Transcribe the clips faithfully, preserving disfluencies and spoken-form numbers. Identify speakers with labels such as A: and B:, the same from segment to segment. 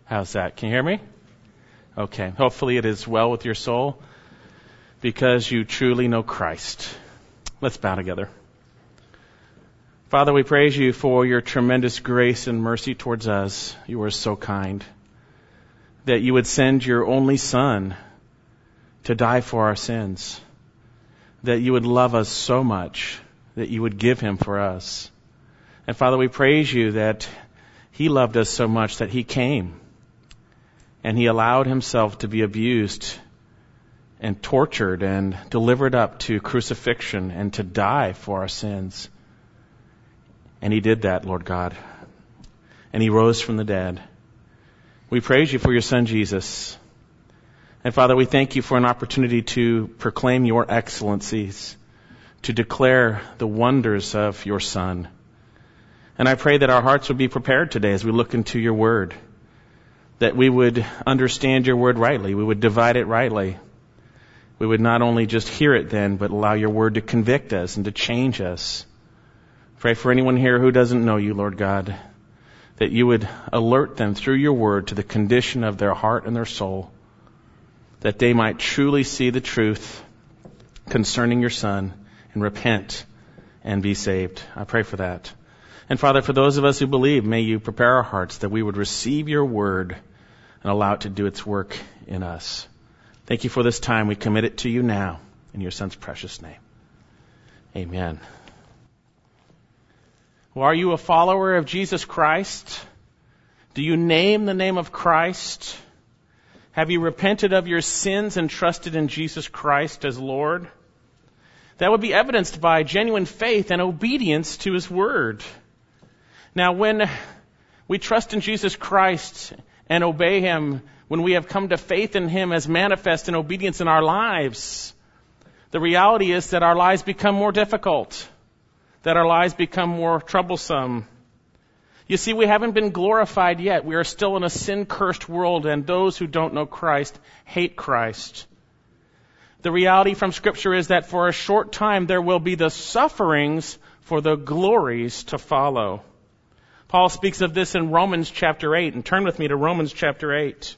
A: How's that? Can you hear me? Okay. Hopefully it is well with your soul because you truly know Christ. Let's bow together. Father, we praise you for your tremendous grace and mercy towards us. You are so kind that you would send your only Son to die for our sins, that you would love us so much that you would give him for us. And Father, we praise you that he loved us so much that he came and he allowed himself to be abused and tortured and delivered up to crucifixion and to die for our sins. And he did that, Lord God. And he rose from the dead. We praise you for your Son, Jesus. And Father, we thank you for an opportunity to proclaim your excellencies, to declare the wonders of your Son. And I pray that our hearts would be prepared today as we look into your word, that we would understand your word rightly, we would divide it rightly. We would not only just hear it then, but allow your word to convict us and to change us. Pray for anyone here who doesn't know you, Lord God, that you would alert them through your word to the condition of their heart and their soul, that they might truly see the truth concerning your Son and repent and be saved. I pray for that. And Father, for those of us who believe, may you prepare our hearts that we would receive your word and allow it to do its work in us. Thank you for this time. We commit it to you now in your Son's precious name. Amen. Well, are you a follower of Jesus Christ? Do you name the name of Christ? Have you repented of your sins and trusted in Jesus Christ as Lord? That would be evidenced by genuine faith and obedience to his word. Now, when we trust in Jesus Christ and obey him, when we have come to faith in him as manifest in obedience in our lives, the reality is that our lives become more difficult, that our lives become more troublesome. You see, we haven't been glorified yet. We are still in a sin-cursed world, and those who don't know Christ hate Christ. The reality from Scripture is that for a short time there will be the sufferings for the glories to follow. Paul speaks of this in Romans chapter eight, and turn with me to Romans chapter eight.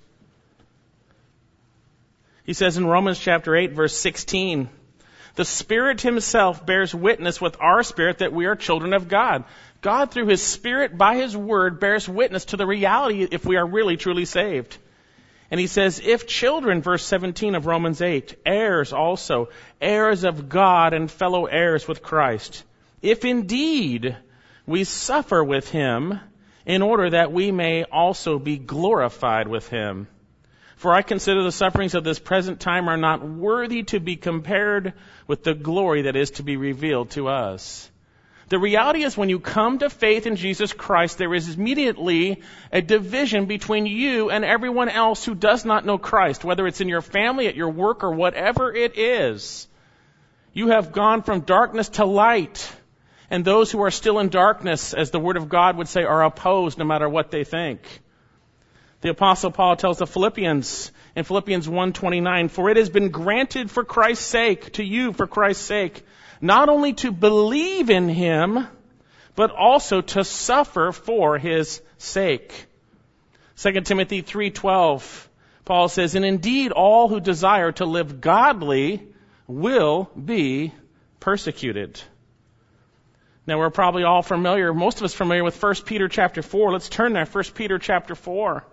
A: He says in Romans chapter eight, verse sixteen, "The Spirit himself bears witness with our spirit that we are children of God." God, through his Spirit, by his word, bears witness to the reality if we are really, truly saved. And he says, if children, verse seventeen of Romans eight, heirs also, heirs of God and fellow heirs with Christ, if indeed we suffer with him, in order that we may also be glorified with him. For I consider the sufferings of this present time are not worthy to be compared with the glory that is to be revealed to us. The reality is when you come to faith in Jesus Christ, there is immediately a division between you and everyone else who does not know Christ, whether it's in your family, at your work, or whatever it is. You have gone from darkness to light, and those who are still in darkness, as the Word of God would say, are opposed no matter what they think. The Apostle Paul tells the Philippians in Philippians one twenty-nine, "For it has been granted for Christ's sake, to you for Christ's sake, not only to believe in him, but also to suffer for his sake." Second Timothy three twelve, Paul says, "And indeed all who desire to live godly will be persecuted." Now we're probably all familiar, most of us familiar with First Peter chapter four. Let's turn there, First Peter chapter four.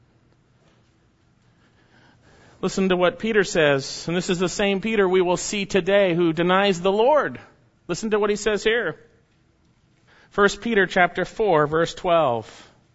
A: Listen to what Peter says, and this is the same Peter we will see today who denies the Lord. Listen to what he says here. First Peter chapter four, verse twelve.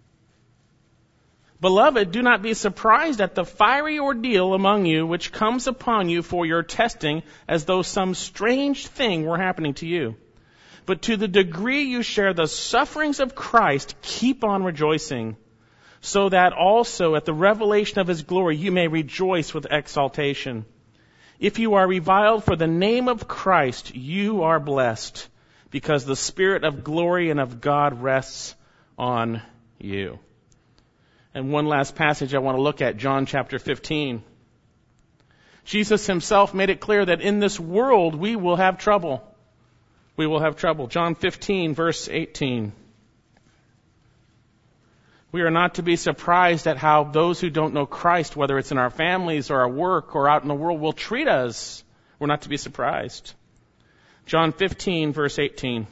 A: "Beloved, do not be surprised at the fiery ordeal among you which comes upon you for your testing, as though some strange thing were happening to you. But to the degree you share the sufferings of Christ, keep on rejoicing, so that also at the revelation of his glory you may rejoice with exaltation. If you are reviled for the name of Christ, you are blessed, because the Spirit of glory and of God rests on you." And one last passage I want to look at, John chapter fifteen. Jesus himself made it clear that in this world we will have trouble. We will have trouble. John fifteen, verse eighteen. We are not to be surprised at how those who don't know Christ, whether it's in our families or our work or out in the world, will treat us. We're not to be surprised. John fifteen, verse eighteen.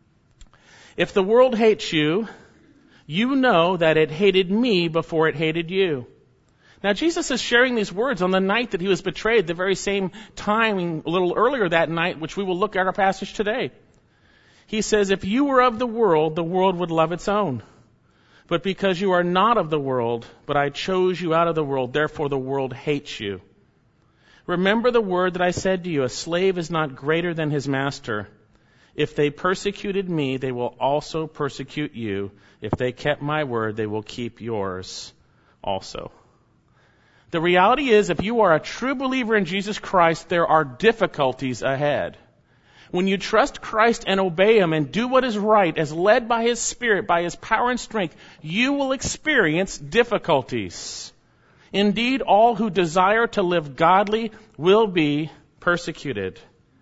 A: If the world hates you, you know that it hated me before it hated you. Now, Jesus is sharing these words on the night that he was betrayed, the very same time, a little earlier that night, which we will look at our passage today. He says, if you were of the world, the world would love its own. But because you are not of the world, but I chose you out of the world, therefore the world hates you. Remember the word that I said to you, a slave is not greater than his master. If they persecuted me, they will also persecute you. If they kept my word, they will keep yours also. The reality is, if you are a true believer in Jesus Christ, there are difficulties ahead. When you trust Christ and obey Him and do what is right as led by His Spirit, by His power and strength, you will experience difficulties. Indeed, all who desire to live godly will be persecuted.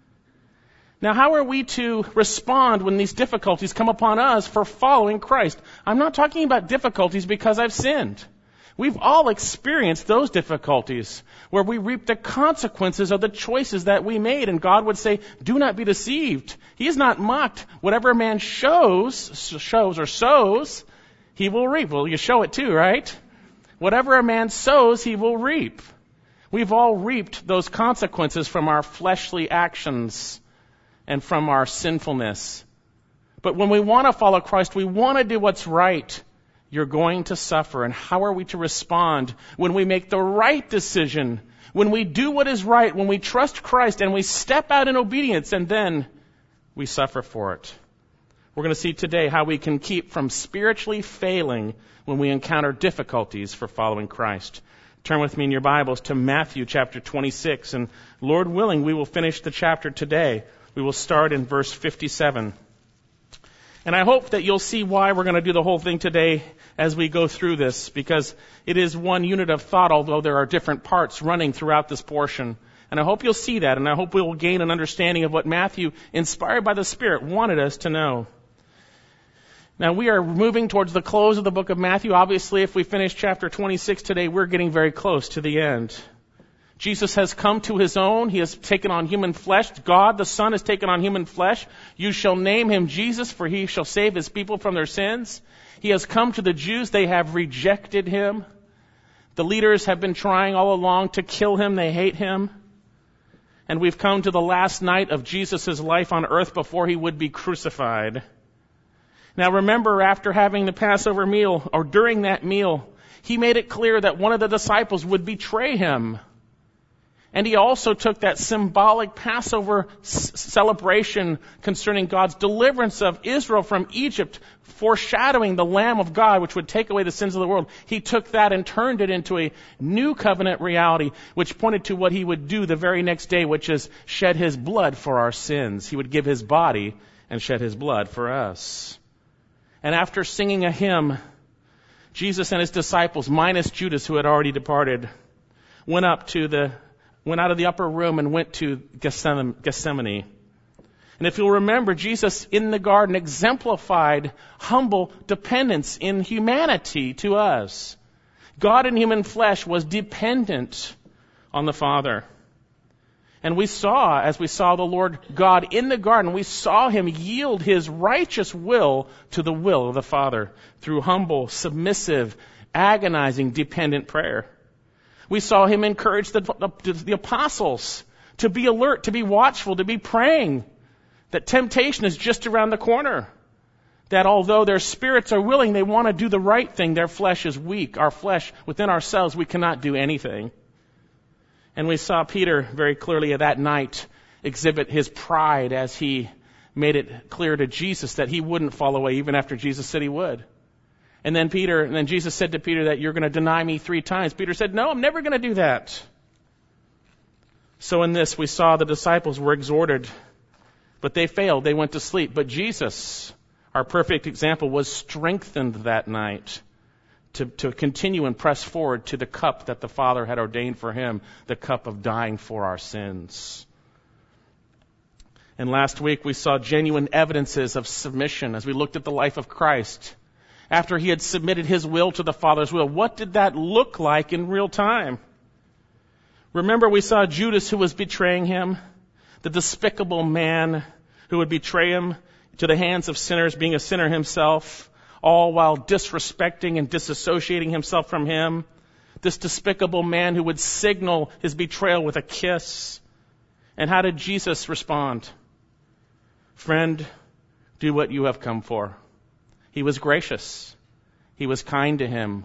A: Now, how are we to respond when these difficulties come upon us for following Christ? I'm not talking about difficulties because I've sinned. We've all experienced those difficulties where we reap the consequences of the choices that we made. And God would say, do not be deceived. He is not mocked. Whatever a man shows, shows or sows, he will reap. Well, you show it too, right? Whatever a man sows, he will reap. We've all reaped those consequences from our fleshly actions and from our sinfulness. But when we want to follow Christ, we want to do what's right. You're going to suffer. And how are we to respond when we make the right decision, when we do what is right, when we trust Christ and we step out in obedience and then we suffer for it? We're going to see today how we can keep from spiritually failing when we encounter difficulties for following Christ. Turn with me in your Bibles to Matthew chapter twenty-six, and Lord willing, we will finish the chapter today. We will start in verse fifty-seven. And I hope that you'll see why we're going to do the whole thing today as we go through this, because it is one unit of thought, although there are different parts running throughout this portion. And I hope you'll see that, and I hope we will gain an understanding of what Matthew, inspired by the Spirit, wanted us to know. Now, we are moving towards the close of the book of Matthew. Obviously, if we finish chapter twenty-six today, we're getting very close to the end. Jesus has come to His own. He has taken on human flesh. God, the Son, has taken on human flesh. You shall name Him Jesus, for He shall save His people from their sins. He has come to the Jews. They have rejected Him. The leaders have been trying all along to kill Him. They hate Him. And we've come to the last night of Jesus' life on earth before He would be crucified. Now remember, after having the Passover meal, or during that meal, He made it clear that one of the disciples would betray Him. And He also took that symbolic Passover s- celebration concerning God's deliverance of Israel from Egypt, foreshadowing the Lamb of God, which would take away the sins of the world. He took that and turned it into a new covenant reality, which pointed to what He would do the very next day, which is shed His blood for our sins. He would give His body and shed His blood for us. And after singing a hymn, Jesus and His disciples, minus Judas, who had already departed, went up to the went out of the upper room and went to Gethsemane. And if you'll remember, Jesus in the garden exemplified humble dependence in humanity to us. God in human flesh was dependent on the Father. And we saw, as we saw the Lord God in the garden, we saw Him yield His righteous will to the will of the Father through humble, submissive, agonizing, dependent prayer. We saw Him encourage the, the, the apostles to be alert, to be watchful, to be praying, that temptation is just around the corner, that although their spirits are willing, they want to do the right thing, their flesh is weak. Our flesh, within ourselves, we cannot do anything. And we saw Peter very clearly that night exhibit his pride as he made it clear to Jesus that he wouldn't fall away even after Jesus said He would. And then Peter, and then Jesus said to Peter that you're going to deny me three times. Peter said, no, I'm never going to do that. So in this, we saw the disciples were exhorted, but they failed. They went to sleep. But Jesus, our perfect example, was strengthened that night to, to continue and press forward to the cup that the Father had ordained for Him, the cup of dying for our sins. And last week we saw genuine evidences of submission as we looked at the life of Christ. after he had submitted his will to the Father's will. What did that look like in real time? Remember, we saw Judas who was betraying him, the despicable man who would betray him to the hands of sinners, being a sinner himself, all while disrespecting and disassociating himself from him. This despicable man who would signal his betrayal with a kiss. And how did Jesus respond? Friend, do what you have come for. He was gracious. He was kind to him.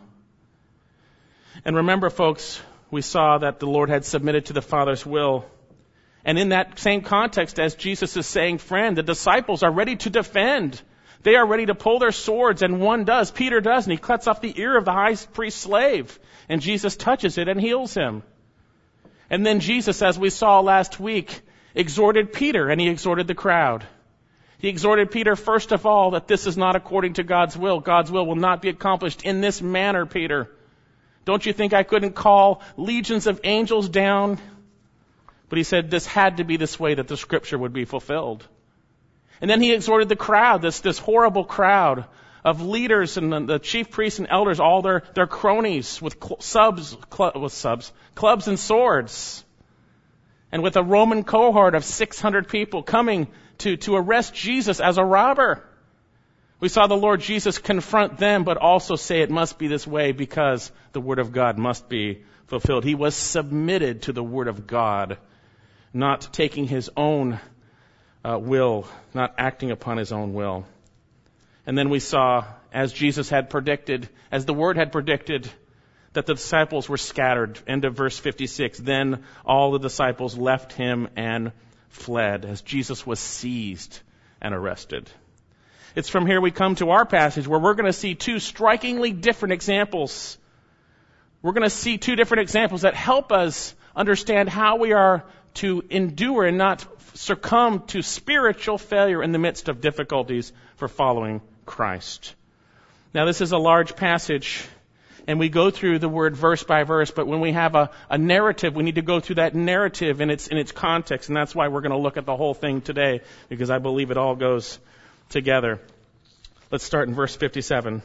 A: And remember, folks, we saw that the Lord had submitted to the Father's will. And in that same context, as Jesus is saying, friend, the disciples are ready to defend. They are ready to pull their swords, and one does. Peter does, and he cuts off the ear of the high priest's slave. And Jesus touches it and heals him. And then Jesus, as we saw last week, exhorted Peter, and he exhorted the crowd. He exhorted Peter, first of all, that this is not according to God's will. God's will will not be accomplished in this manner, Peter. Don't you think I couldn't call legions of angels down? But he said this had to be this way that the scripture would be fulfilled. And then he exhorted the crowd, this, this horrible crowd of leaders and the, the chief priests and elders, all their, their cronies with cl- subs, cl- with subs, clubs and swords. And with a Roman cohort of six hundred people coming to, to arrest Jesus as a robber. We saw the Lord Jesus confront them, but also say it must be this way because the Word of God must be fulfilled. He was submitted to the Word of God, not taking his own uh, will, not acting upon his own will. And then we saw, as Jesus had predicted, as the Word had predicted, that the disciples were scattered. End of verse fifty-six. Then all the disciples left him and fled as Jesus was seized and arrested. It's from here we come to our passage where we're going to see two strikingly different examples. We're going to see two different examples that help us understand how we are to endure and not succumb to spiritual failure in the midst of difficulties for following Christ. Now, this is a large passage, and we go through the word verse by verse, but when we have a, a narrative, we need to go through that narrative in its in its context, and that's why we're going to look at the whole thing today, because I believe it all goes together. Let's start in verse fifty-seven.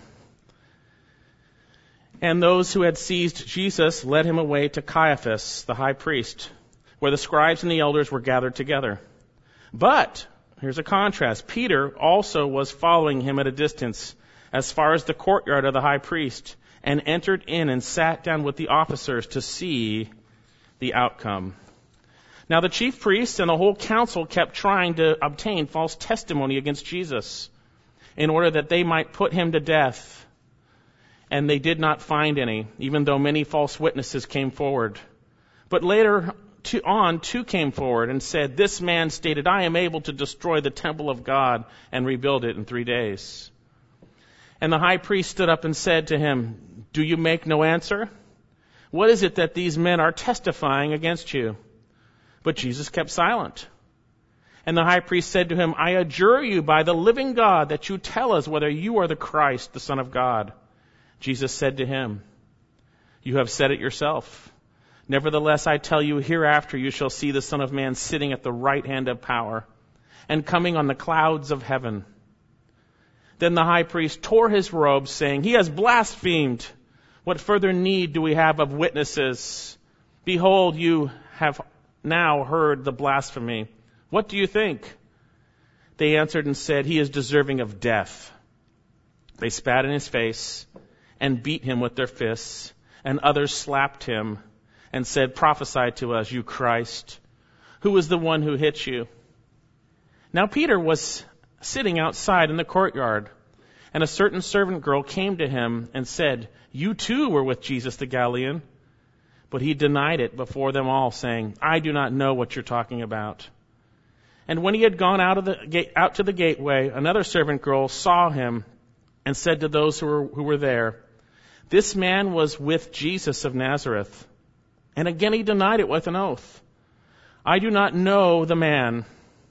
A: And those who had seized Jesus led him away to Caiaphas, the high priest, where the scribes and the elders were gathered together. But, here's a contrast, Peter also was following him at a distance, as far as the courtyard of the high priest, and entered in and sat down with the officers to see the outcome. Now the chief priests and the whole council kept trying to obtain false testimony against Jesus in order that they might put him to death. And they did not find any, even though many false witnesses came forward. But later to, on, two came forward and said, "This man stated, I am able to destroy the temple of God and rebuild it in three days. And the high priest stood up and said to him, "Do you make no answer? What is it that these men are testifying against you?" But Jesus kept silent. And the high priest said to him, "I adjure you by the living God that you tell us whether you are the Christ, the Son of God." Jesus said to him, "You have said it yourself. Nevertheless, I tell you, hereafter you shall see the Son of Man sitting at the right hand of power and coming on the clouds of heaven." Then the high priest tore his robes, saying, "He has blasphemed. What further need do we have of witnesses? Behold, you have now heard the blasphemy. What do you think?" They answered and said, "He is deserving of death." They spat in his face and beat him with their fists, and others slapped him and said, "Prophesy to us, you Christ. Who is the one who hit you?" Now Peter was sitting outside in the courtyard, and a certain servant girl came to him and said, "You too were with Jesus the Galilean." But he denied it before them all, saying, "I do not know what you're talking about." And when he had gone out of the gate, out to the gateway, another servant girl saw him and said to those who were, who were there, "This man was with Jesus of Nazareth." And again he denied it with an oath, "I do not know the man."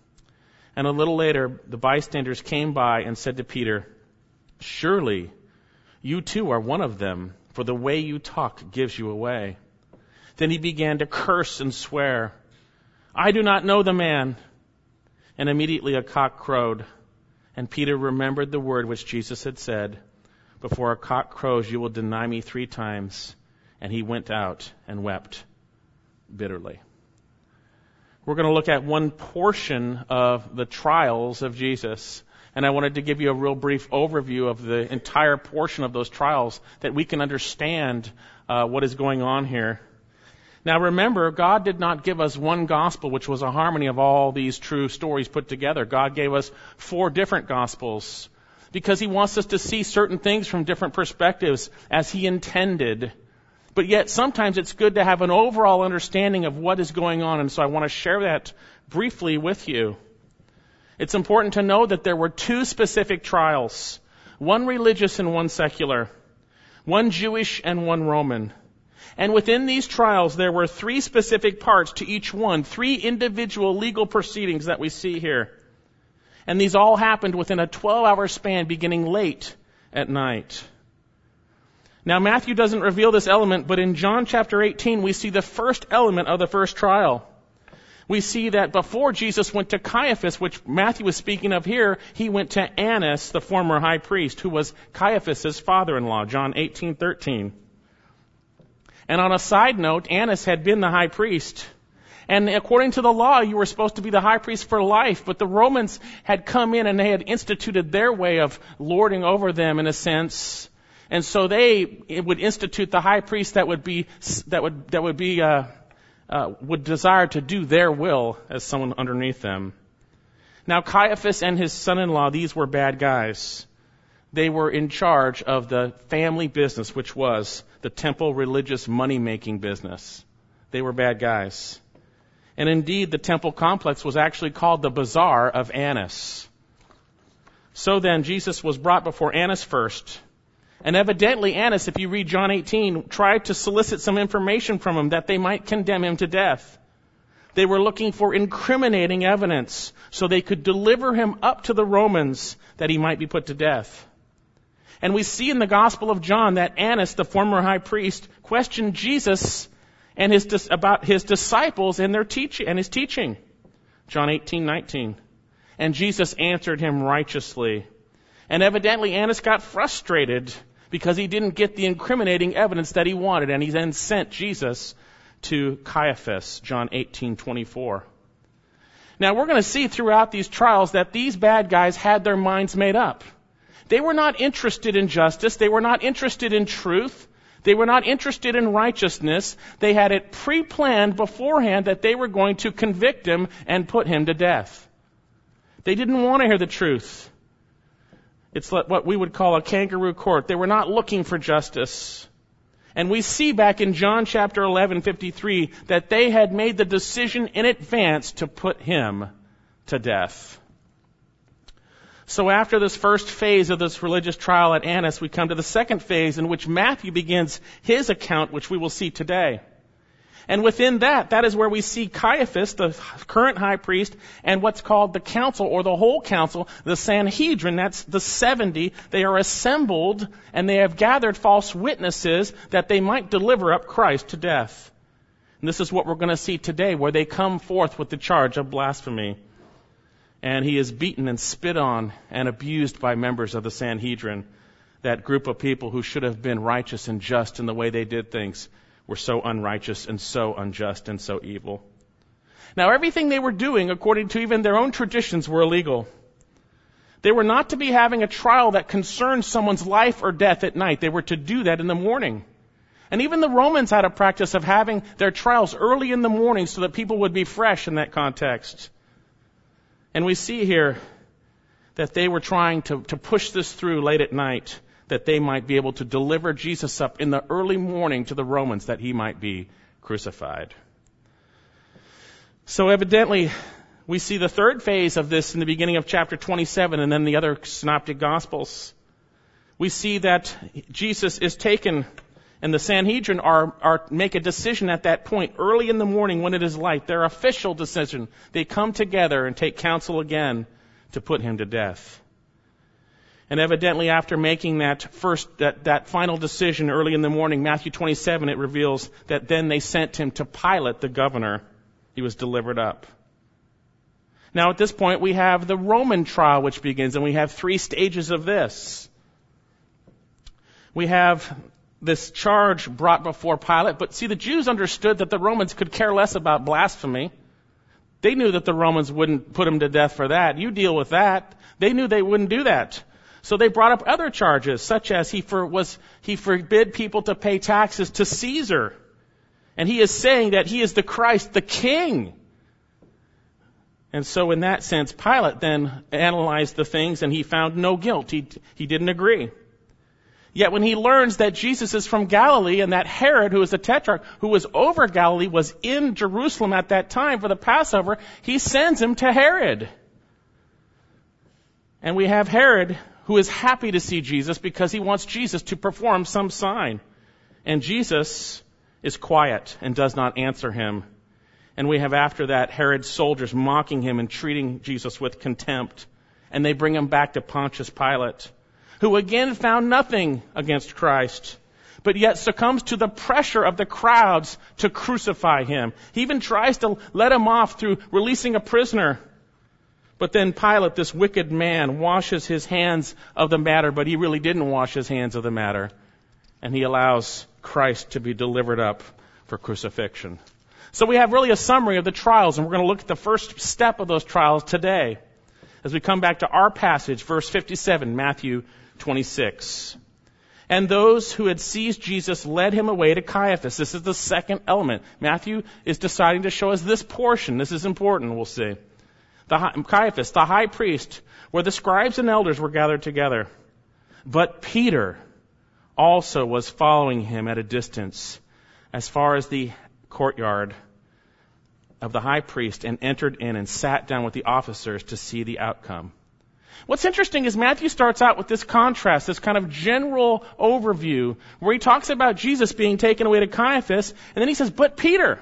A: And a little later, the bystanders came by and said to Peter, "Surely you too are one of them, for the way you talk gives you away." Then he began to curse and swear, "I do not know the man." And immediately a cock crowed, and Peter remembered the word which Jesus had said, Before a cock crows, you will deny me three times. And he went out and wept bitterly. We're going to look at one portion of the trials of Jesus. And I wanted to give you a real brief overview of the entire portion of those trials that we can understand uh, what is going on here. Now remember, God did not give us one gospel, which was a harmony of all these true stories put together. God gave us four different gospels because he wants us to see certain things from different perspectives as he intended. But yet sometimes it's good to have an overall understanding of what is going on, and so I want to share that briefly with you. It's important to know that there were two specific trials, one religious and one secular, one Jewish and one Roman. And within these trials, there were three specific parts to each one, three individual legal proceedings that we see here. And these all happened within a twelve-hour span beginning late at night. Now, Matthew doesn't reveal this element, but in John chapter eighteen, we see the first element of the first trial. We see that before Jesus went to Caiaphas, which Matthew was speaking of here, he went to Annas, the former high priest, who was Caiaphas' father-in-law, John eighteen thirteen. And on a side note, Annas had been the high priest. And according to the law, you were supposed to be the high priest for life. But the Romans had come in and they had instituted their way of lording over them in a sense. And so they would institute the high priest that would be, that would, that would be, uh, uh, would desire to do their will as someone underneath them. Now Caiaphas and his son-in-law, these were bad guys. They were in charge of the family business, which was the temple religious money-making business. They were bad guys. And indeed, the temple complex was actually called the Bazaar of Annas. So then, Jesus was brought before Annas first. And evidently, Annas, if you read John eighteen, tried to solicit some information from him that they might condemn him to death. They were looking for incriminating evidence so they could deliver him up to the Romans that he might be put to death. And we see in the Gospel of John that Annas, the former high priest, questioned Jesus and his about his disciples and their teaching and his teaching. John eighteen nineteen. And Jesus answered him righteously. And evidently Annas got frustrated because he didn't get the incriminating evidence that he wanted, and he then sent Jesus to Caiaphas, John eighteen twenty-four. Now we're going to see throughout these trials that these bad guys had their minds made up. They were not interested in justice. They were not interested in truth. They were not interested in righteousness. They had it pre-planned beforehand that they were going to convict him and put him to death. They didn't want to hear the truth. It's what we would call a kangaroo court. They were not looking for justice. And we see back in John chapter eleven fifty-three that they had made the decision in advance to put him to death. So after this first phase of this religious trial at Annas, we come to the second phase in which Matthew begins his account, which we will see today. And within that, that is where we see Caiaphas, the current high priest, and what's called the council, or the whole council, the Sanhedrin, that's the seventy. They are assembled, and they have gathered false witnesses that they might deliver up Christ to death. And this is what we're going to see today, where they come forth with the charge of blasphemy. And he is beaten and spit on and abused by members of the Sanhedrin, that group of people who should have been righteous and just in the way they did things, were so unrighteous and so unjust and so evil. Now, everything they were doing, according to even their own traditions, were illegal. They were not to be having a trial that concerned someone's life or death at night. They were to do that in the morning. And even the Romans had a practice of having their trials early in the morning so that people would be fresh in that context. And we see here that they were trying to, to push this through late at night, that they might be able to deliver Jesus up in the early morning to the Romans, that he might be crucified. So evidently, we see the third phase of this in the beginning of chapter twenty-seven and then the other synoptic gospels. We see that Jesus is taken, and the Sanhedrin are, are make a decision at that point, early in the morning when it is light, their official decision. They come together and take counsel again to put him to death. And evidently after making that first, that, that final decision early in the morning, Matthew twenty-seven, it reveals that then they sent him to Pilate, the governor. He was delivered up. Now at this point we have the Roman trial which begins, and we have three stages of this. We have this charge brought before Pilate, but see, the Jews understood that the Romans could care less about blasphemy. They knew that the Romans wouldn't put him to death for that. You deal with that. They knew they wouldn't do that. So they brought up other charges, such as he for, was he forbid people to pay taxes to Caesar. And he is saying that he is the Christ, the King. And so in that sense, Pilate then analyzed the things and he found no guilt. He, he didn't agree. Yet when he learns that Jesus is from Galilee and that Herod, who is the tetrarch, who was over Galilee, was in Jerusalem at that time for the Passover, he sends him to Herod. And we have Herod, who is happy to see Jesus because he wants Jesus to perform some sign. And Jesus is quiet and does not answer him. And we have after that Herod's soldiers mocking him and treating Jesus with contempt. And they bring him back to Pontius Pilate, who again found nothing against Christ, but yet succumbs to the pressure of the crowds to crucify him. He even tries to let him off through releasing a prisoner. But then Pilate, this wicked man, washes his hands of the matter, but he really didn't wash his hands of the matter. And he allows Christ to be delivered up for crucifixion. So we have really a summary of the trials, and we're going to look at the first step of those trials today. As we come back to our passage, verse fifty-seven, Matthew twenty-six. And those who had seized Jesus led him away to Caiaphas. This is the second element. Matthew is deciding to show us this portion. This is important, we'll see. The high, Caiaphas, the high priest, where the scribes and elders were gathered together. But Peter also was following him at a distance as far as the courtyard of the high priest and entered in and sat down with the officers to see the outcome. What's interesting is Matthew starts out with this contrast, this kind of general overview where he talks about Jesus being taken away to Caiaphas, and then he says, but Peter.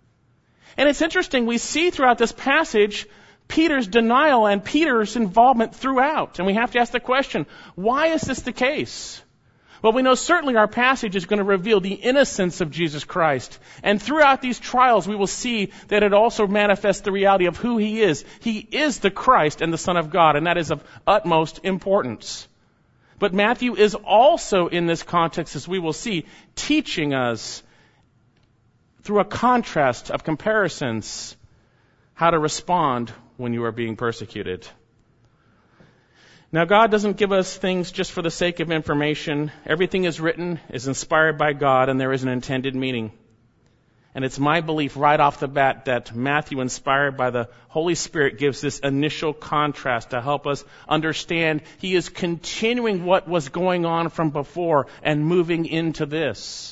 A: And it's interesting, we see throughout this passage Peter's denial and Peter's involvement throughout. And we have to ask the question, why is this the case? Well, we know certainly our passage is going to reveal the innocence of Jesus Christ. And throughout these trials, we will see that it also manifests the reality of who he is. He is the Christ and the Son of God, and that is of utmost importance. But Matthew is also in this context, as we will see, teaching us through a contrast of comparisons how to respond when you are being persecuted. Now, God doesn't give us things just for the sake of information. Everything is written, is inspired by God, and there is an intended meaning. And it's my belief right off the bat that Matthew, inspired by the Holy Spirit, gives this initial contrast to help us understand he is continuing what was going on from before and moving into this.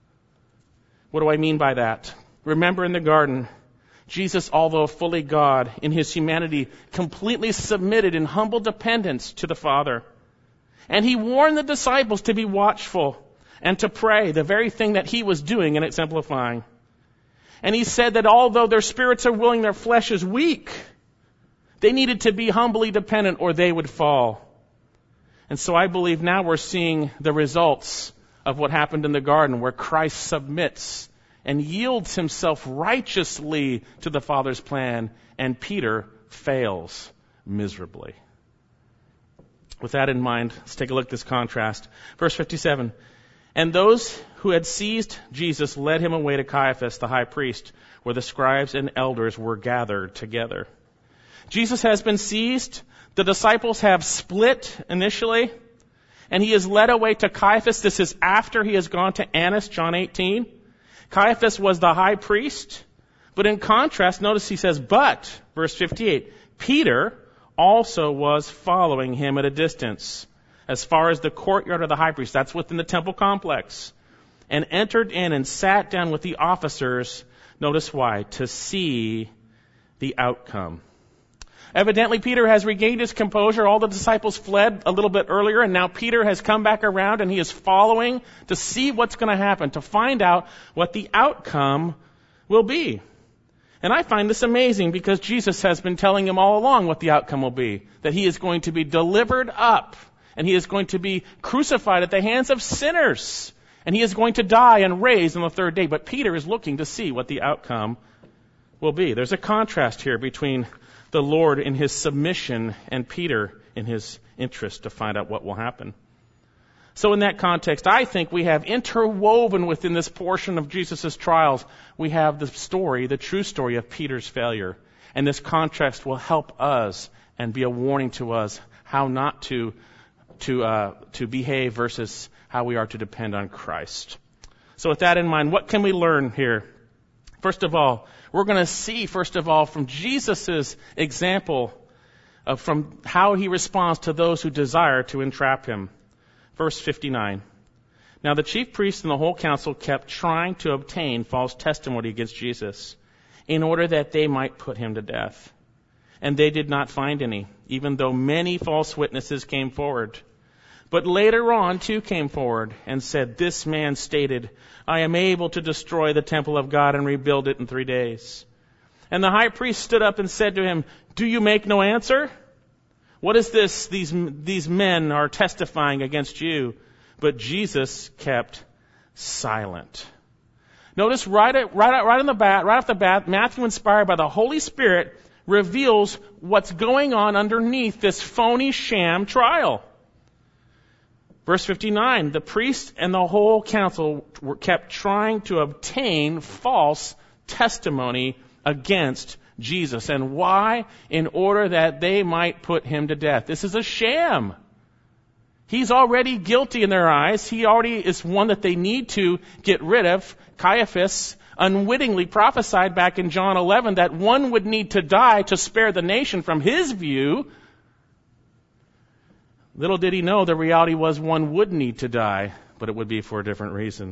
A: What do I mean by that? Remember in the garden, Jesus, although fully God, in his humanity, completely submitted in humble dependence to the Father. And he warned the disciples to be watchful and to pray, the very thing that he was doing and exemplifying. And he said that although their spirits are willing, their flesh is weak. They needed to be humbly dependent or they would fall. And so I believe now we're seeing the results of what happened in the garden, where Christ submits and yields himself righteously to the Father's plan, and Peter fails miserably. With that in mind, let's take a look at this contrast. Verse fifty-seven. And those who had seized Jesus led him away to Caiaphas, the high priest, where the scribes and elders were gathered together. Jesus has been seized. The disciples have split initially, and he is led away to Caiaphas. This is after he has gone to Annas, John eighteen. Caiaphas was the high priest, but in contrast, notice he says, but, verse fifty-eight, Peter also was following him at a distance, as far as the courtyard of the high priest, that's within the temple complex, and entered in and sat down with the officers, notice why, to see the outcome. Evidently, Peter has regained his composure. All the disciples fled a little bit earlier, and now Peter has come back around, and he is following to see what's going to happen, to find out what the outcome will be. And I find this amazing because Jesus has been telling him all along what the outcome will be, that he is going to be delivered up, and he is going to be crucified at the hands of sinners, and he is going to die and raise on the third day. But Peter is looking to see what the outcome will be. There's a contrast here between the Lord in his submission and Peter in his interest to find out what will happen. So in that context, I think we have interwoven within this portion of Jesus' trials, we have the story, the true story of Peter's failure. And this contrast will help us and be a warning to us how not to to uh, to behave versus how we are to depend on Christ. So with that in mind, what can we learn here? First of all, we're going to see, first of all, from Jesus' example of from how he responds to those who desire to entrap him. Verse fifty-nine. Now the chief priests and the whole council kept trying to obtain false testimony against Jesus in order that they might put him to death. And they did not find any, even though many false witnesses came forward. But later on, two came forward and said, this man stated, I am able to destroy the temple of God and rebuild it in three days. And the high priest stood up and said to him, do you make no answer? What is this these these men are testifying against you? But Jesus kept silent. Notice right at, right at, right on the bat, right off the bat, Matthew, inspired by the Holy Spirit, reveals what's going on underneath this phony sham trial. Verse fifty-nine, the priest and the whole council were kept trying to obtain false testimony against Jesus. And why? In order that they might put him to death. This is a sham. He's already guilty in their eyes. He already is one that they need to get rid of. Caiaphas unwittingly prophesied back in John eleven that one would need to die to spare the nation from his view. Little did he know the reality was one would need to die, but it would be for a different reason.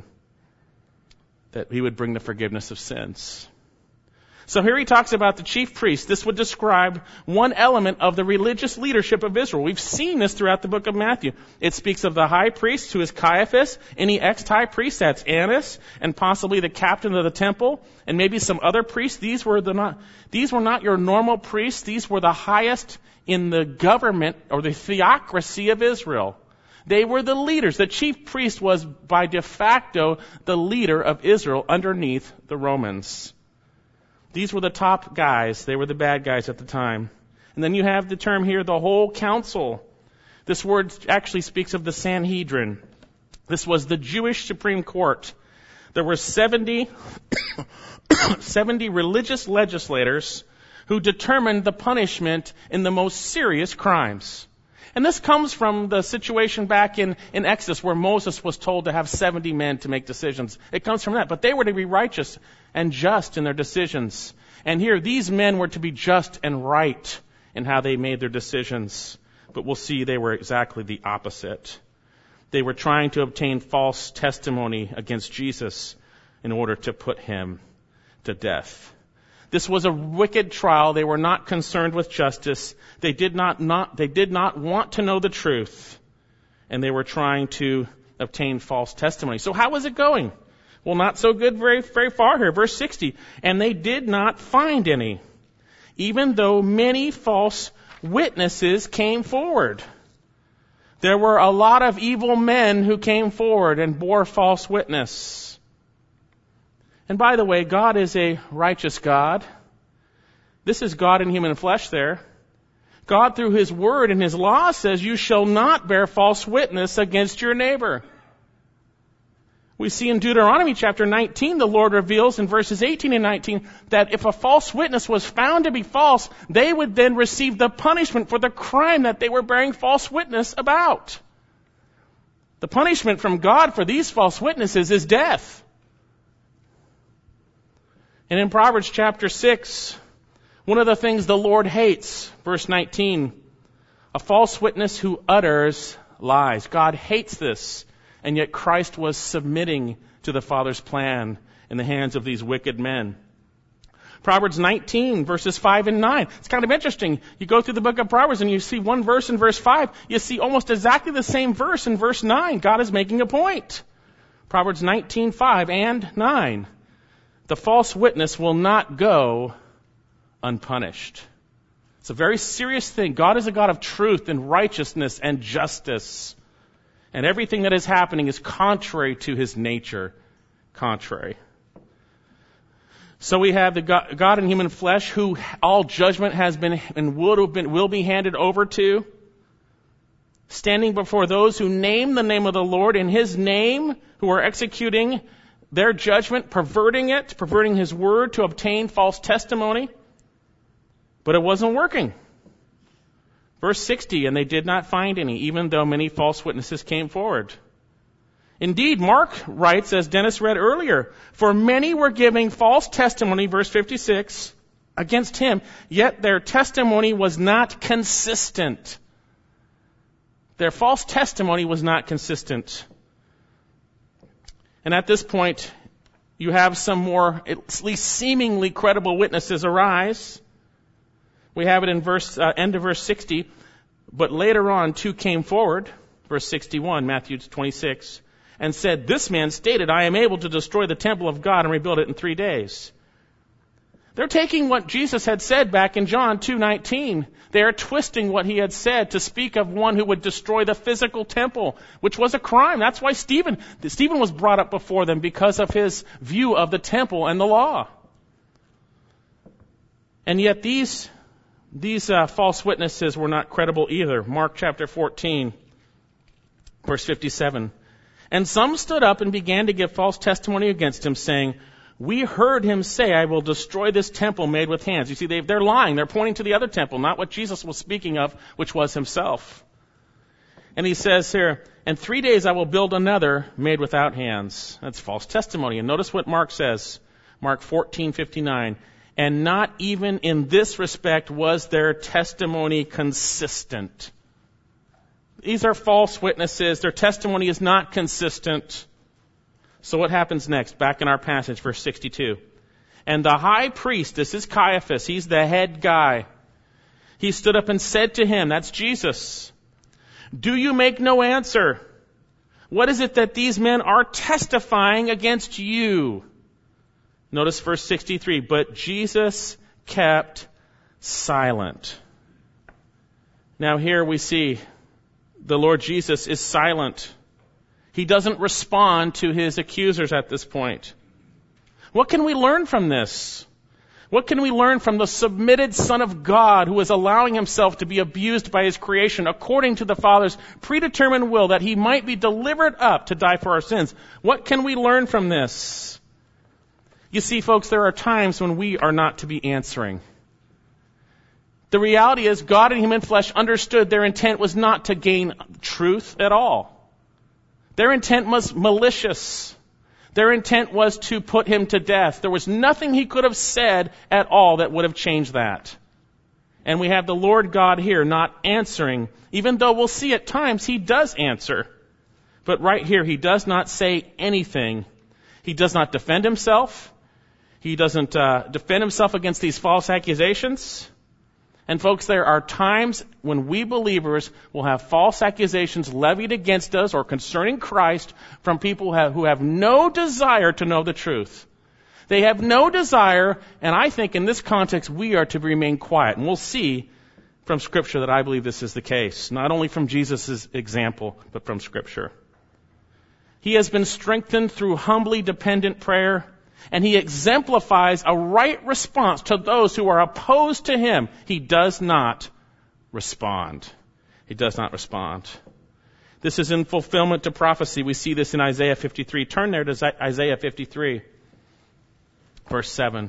A: That he would bring the forgiveness of sins. So here he talks about the chief priest. This would describe one element of the religious leadership of Israel. We've seen this throughout the book of Matthew. It speaks of the high priest, who is Caiaphas, any ex-high priest, that's Annas, and possibly the captain of the temple, and maybe some other priests. These were the not, these were not your normal priests. These were the highest in the government or the theocracy of Israel. They were the leaders. The chief priest was by de facto the leader of Israel underneath the Romans. These were the top guys. They were the bad guys at the time. And then you have the term here, the whole council. This word actually speaks of the Sanhedrin. This was the Jewish Supreme Court. There were seventy, seventy religious legislators who determined the punishment in the most serious crimes. And this comes from the situation back in, in Exodus where Moses was told to have seventy men to make decisions. It comes from that. But they were to be righteous and just in their decisions. And here, these men were to be just and right in how they made their decisions. But we'll see they were exactly the opposite. They were trying to obtain false testimony against Jesus in order to put him to death. This was a wicked trial. They were not concerned with justice. They did not, not, they did not want to know the truth. And they were trying to obtain false testimony. So how was it going? Well, not so good very, very far here. Verse sixty. And they did not find any, even though many false witnesses came forward. There were a lot of evil men who came forward and bore false witness. And by the way, God is a righteous God. This is God in human flesh there. God, through His Word and His law, says, you shall not bear false witness against your neighbor. We see in Deuteronomy chapter nineteen, the Lord reveals in verses eighteen and nineteen that if a false witness was found to be false, they would then receive the punishment for the crime that they were bearing false witness about. The punishment from God for these false witnesses is death. And in Proverbs chapter six, one of the things the Lord hates, verse nineteen, a false witness who utters lies. God hates this. And yet Christ was submitting to the Father's plan in the hands of these wicked men. Proverbs nineteen, verses five and nine. It's kind of interesting. You go through the book of Proverbs and you see one verse in verse five. You see almost exactly the same verse in verse nine. God is making a point. Proverbs nineteen, five and nine. The false witness will not go unpunished. It's a very serious thing. God is a God of truth and righteousness and justice. And everything that is happening is contrary to His nature. Contrary. So we have the God, God in human flesh, who all judgment has been and will have been, will be handed over to. standing before those who name the name of the Lord in his name, who are executing their judgment, perverting it, perverting his word to obtain false testimony. But it wasn't working. Verse sixty, and they did not find any, even though many false witnesses came forward. Indeed, Mark writes, as Dennis read earlier, for many were giving false testimony, verse fifty-six, against him, yet their testimony was not consistent. Their false testimony was not consistent. And at this point, you have some more, at least seemingly credible witnesses arise. We have it in verse, uh, end of verse sixty. But later on, two came forward, verse sixty-one, Matthew twenty-six, and said, this man stated, I am able to destroy the temple of God and rebuild it in three days. They're taking what Jesus had said back in John two nineteen. They are twisting what he had said to speak of one who would destroy the physical temple, which was a crime. That's why Stephen, Stephen was brought up before them, because of his view of the temple and the law. And yet these, these uh, false witnesses were not credible either. Mark chapter fourteen, verse fifty-seven. And some stood up and began to give false testimony against him, saying, we heard him say, I will destroy this temple made with hands. You see, they, they're lying. They're pointing to the other temple, not what Jesus was speaking of, which was himself. And he says here, in three days I will build another made without hands. That's false testimony. And notice what Mark says. Mark fourteen fifty-nine. And not even in this respect was their testimony consistent. These are false witnesses. Their testimony is not consistent. So what happens next? Back in our passage, verse sixty-two. And the high priest, this is Caiaphas, he's the head guy. He stood up and said to him, that's Jesus, do you make no answer? What is it that these men are testifying against you? Notice verse sixty-three. But Jesus kept silent. Now here we see the Lord Jesus is silent. He doesn't respond to his accusers at this point. What can we learn from this? What can we learn from the submitted Son of God who is allowing himself to be abused by his creation according to the Father's predetermined will that he might be delivered up to die for our sins? What can we learn from this? You see, folks, there are times when we are not to be answering. The reality is God in human flesh understood their intent was not to gain truth at all. Their intent was malicious. Their intent was to put him to death. There was nothing he could have said at all that would have changed that. And we have the Lord God here not answering, even though we'll see at times he does answer. But right here, he does not say anything. He does not defend himself. He doesn't uh, defend himself against these false accusations. And folks, there are times when we believers will have false accusations levied against us or concerning Christ from people who have, who have no desire to know the truth. They have no desire, and I think in this context we are to remain quiet. And we'll see from Scripture that I believe this is the case, not only from Jesus' example, but from Scripture. He has been strengthened through humbly dependent prayer, and he exemplifies a right response to those who are opposed to him. He does not respond. He does not respond. This is in fulfillment to prophecy. We see this in Isaiah fifty-three. Turn there to Isaiah fifty-three, verse seven.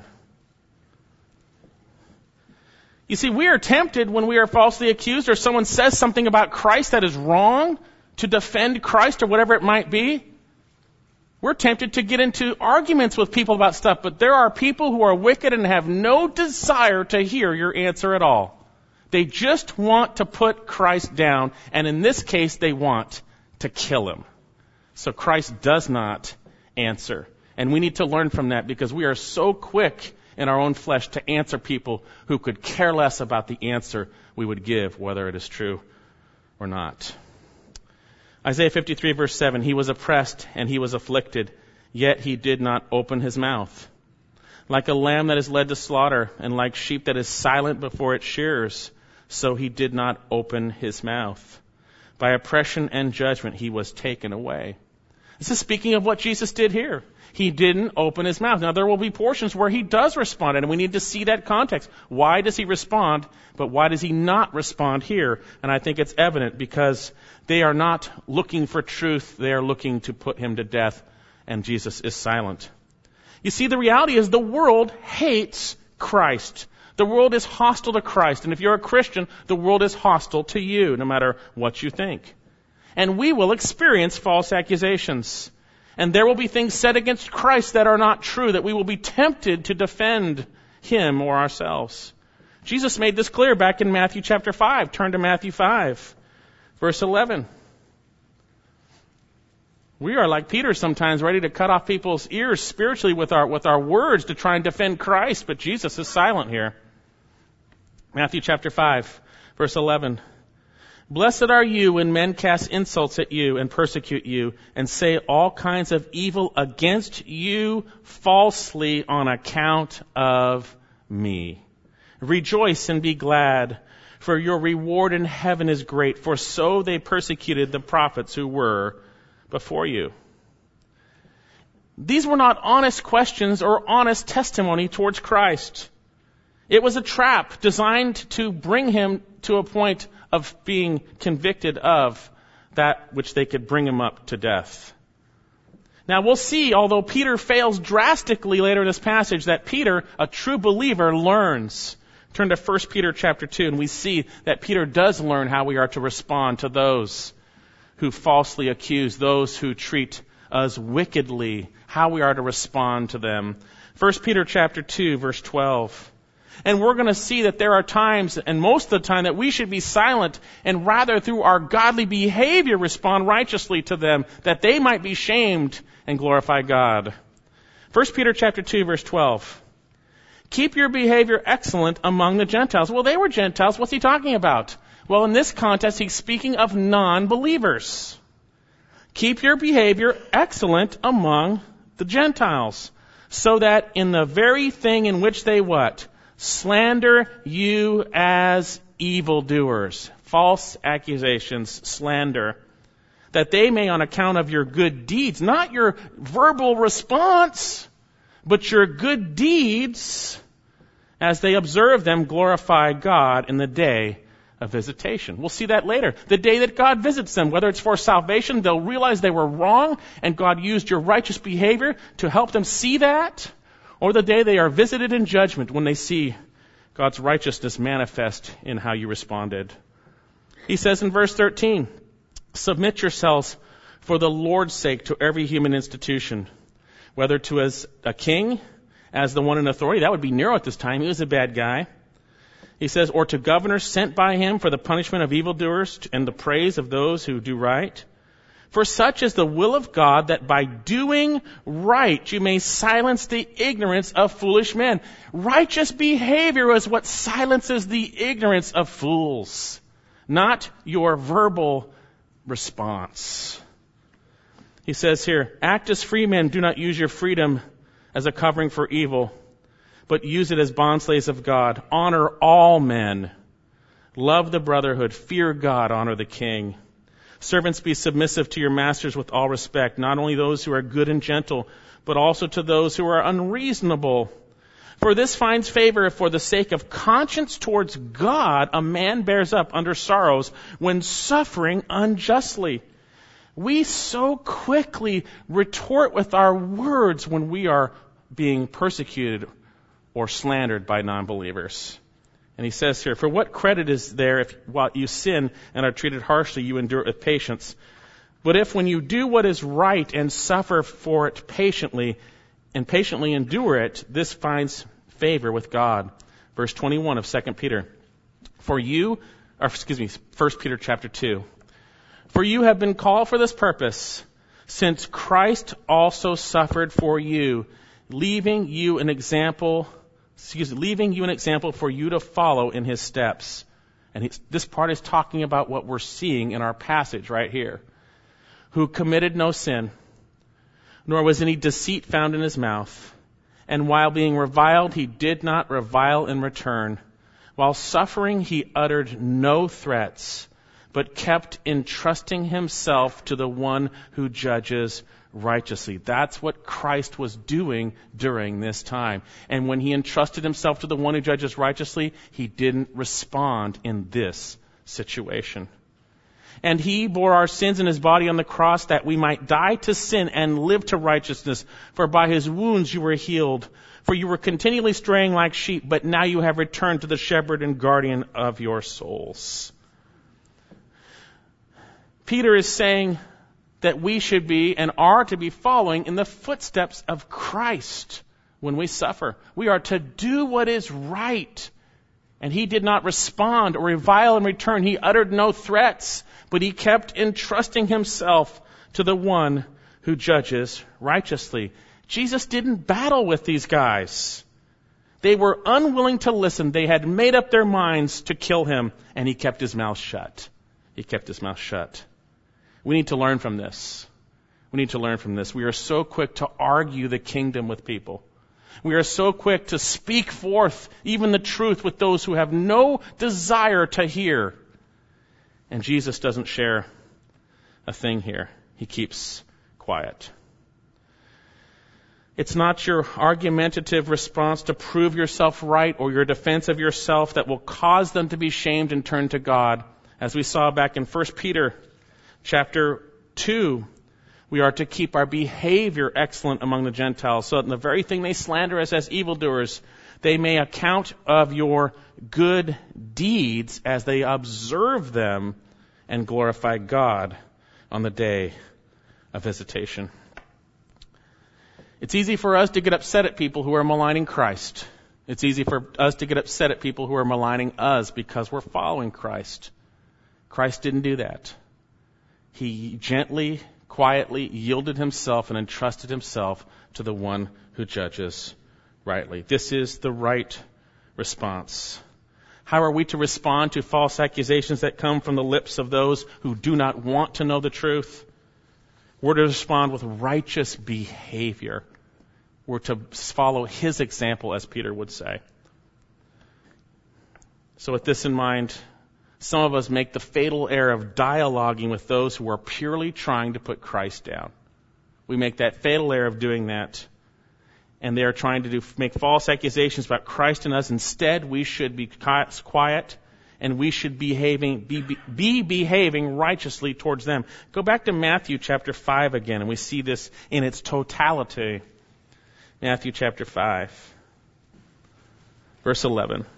A: You see, we are tempted when we are falsely accused or someone says something about Christ that is wrong to defend Christ or whatever it might be. We're tempted to get into arguments with people about stuff, but there are people who are wicked and have no desire to hear your answer at all. They just want to put Christ down, and in this case, they want to kill him. So Christ does not answer. And we need to learn from that because we are so quick in our own flesh to answer people who could care less about the answer we would give, whether it is true or not. Isaiah fifty-three, verse seven, he was oppressed and he was afflicted, yet he did not open his mouth. Like a lamb that is led to slaughter, and like sheep that is silent before its shearers, so he did not open his mouth. By oppression and judgment he was taken away. This is speaking of what Jesus did here. He didn't open his mouth. Now, there will be portions where he does respond, and we need to see that context. Why does he respond, but why does he not respond here? And I think it's evident because they are not looking for truth. They are looking to put him to death, and Jesus is silent. You see, the reality is the world hates Christ. The world is hostile to Christ, and if you're a Christian, the world is hostile to you, no matter what you think. And we will experience false accusations. And there will be things said against Christ that are not true, that we will be tempted to defend him or ourselves. Jesus made this clear back in Matthew chapter five. Turn to Matthew five, verse eleven. We are like Peter sometimes, ready to cut off people's ears spiritually with our, with our words to try and defend Christ, but Jesus is silent here. Matthew chapter five, verse eleven. Blessed are you when men cast insults at you and persecute you and say all kinds of evil against you falsely on account of me. Rejoice and be glad, for your reward in heaven is great, for so they persecuted the prophets who were before you. These were not honest questions or honest testimony towards Christ. It was a trap designed to bring him to a point of being convicted of that which they could bring him up to death. Now we'll see, although Peter fails drastically later in this passage, that Peter, a true believer, learns. Turn to First Peter chapter two, and we see that Peter does learn how we are to respond to those who falsely accuse, those who treat us wickedly, how we are to respond to them. First Peter chapter two, verse twelve. And we're going to see that there are times, and most of the time, that we should be silent and rather through our godly behavior respond righteously to them, that they might be shamed and glorify God. First Peter chapter two, verse twelve. Keep your behavior excellent among the Gentiles. Well, they were Gentiles. What's he talking about? Well, in this context, he's speaking of non-believers. Keep your behavior excellent among the Gentiles, so that in the very thing in which they what? Slander you as evildoers. False accusations, slander. That they may, on account of your good deeds, not your verbal response, but your good deeds, as they observe them, glorify God in the day of visitation. We'll see that later. The day that God visits them, whether it's for salvation, they'll realize they were wrong, and God used your righteous behavior to help them see that, or the day they are visited in judgment when they see God's righteousness manifest in how you responded. He says in verse thirteen, submit yourselves for the Lord's sake to every human institution, whether to as a king, as the one in authority. That would be Nero at this time. He was a bad guy. He says, or to governors sent by him for the punishment of evildoers and the praise of those who do right. For such is the will of God, that by doing right you may silence the ignorance of foolish men. Righteous behavior is what silences the ignorance of fools, not your verbal response. He says here, act as free men, do not use your freedom as a covering for evil, but use it as bondslaves of God. Honor all men. Love the brotherhood. Fear God. Honor the king. Servants, be submissive to your masters with all respect, not only those who are good and gentle, but also to those who are unreasonable. For this finds favor if for the sake of conscience towards God a man bears up under sorrows when suffering unjustly. We so quickly retort with our words when we are being persecuted or slandered by non-believers. And he says here, for what credit is there if while you sin and are treated harshly, you endure it with patience? But if when you do what is right and suffer for it patiently, and patiently endure it, this finds favor with God. Verse twenty-one of Second Peter. For you, or excuse me, First Peter chapter two. For you have been called for this purpose, since Christ also suffered for you, leaving you an example Excuse me, leaving you an example for you to follow in his steps. And he, this part is talking about what we're seeing in our passage right here. Who committed no sin, nor was any deceit found in his mouth. And while being reviled, he did not revile in return. While suffering, he uttered no threats, but kept entrusting himself to the one who judges righteously. That's what Christ was doing during this time. And when he entrusted himself to the one who judges righteously, he didn't respond in this situation. And he bore our sins in his body on the cross that we might die to sin and live to righteousness. For by his wounds you were healed. For you were continually straying like sheep, but now you have returned to the shepherd and guardian of your souls. Peter is saying that we should be and are to be following in the footsteps of Christ when we suffer. We are to do what is right. And he did not respond or revile in return. He uttered no threats, but he kept entrusting himself to the one who judges righteously. Jesus didn't battle with these guys. They were unwilling to listen. They had made up their minds to kill him, and he kept his mouth shut. He kept his mouth shut. We need to learn from this. We need to learn from this. We are so quick to argue the kingdom with people. We are so quick to speak forth even the truth with those who have no desire to hear. And Jesus doesn't share a thing here. He keeps quiet. It's not your argumentative response to prove yourself right or your defense of yourself that will cause them to be shamed and turn to God. As we saw back in First Peter chapter two, we are to keep our behavior excellent among the Gentiles, so that in the very thing they slander us as evildoers, they may account of your good deeds as they observe them and glorify God on the day of visitation. It's easy for us to get upset at people who are maligning Christ. It's easy for us to get upset at people who are maligning us because we're following Christ. Christ didn't do that. He gently, quietly yielded himself and entrusted himself to the one who judges rightly. This is the right response. How are we to respond to false accusations that come from the lips of those who do not want to know the truth? We're to respond with righteous behavior. We're to follow his example, as Peter would say. So with this in mind, some of us make the fatal error of dialoguing with those who are purely trying to put Christ down. We make that fatal error of doing that. And they are trying to do, make false accusations about Christ and us. Instead, we should be quiet and we should behaving, be, be, be behaving righteously towards them. Go back to Matthew chapter five again, and we see this in its totality. Matthew chapter five, verse eleven.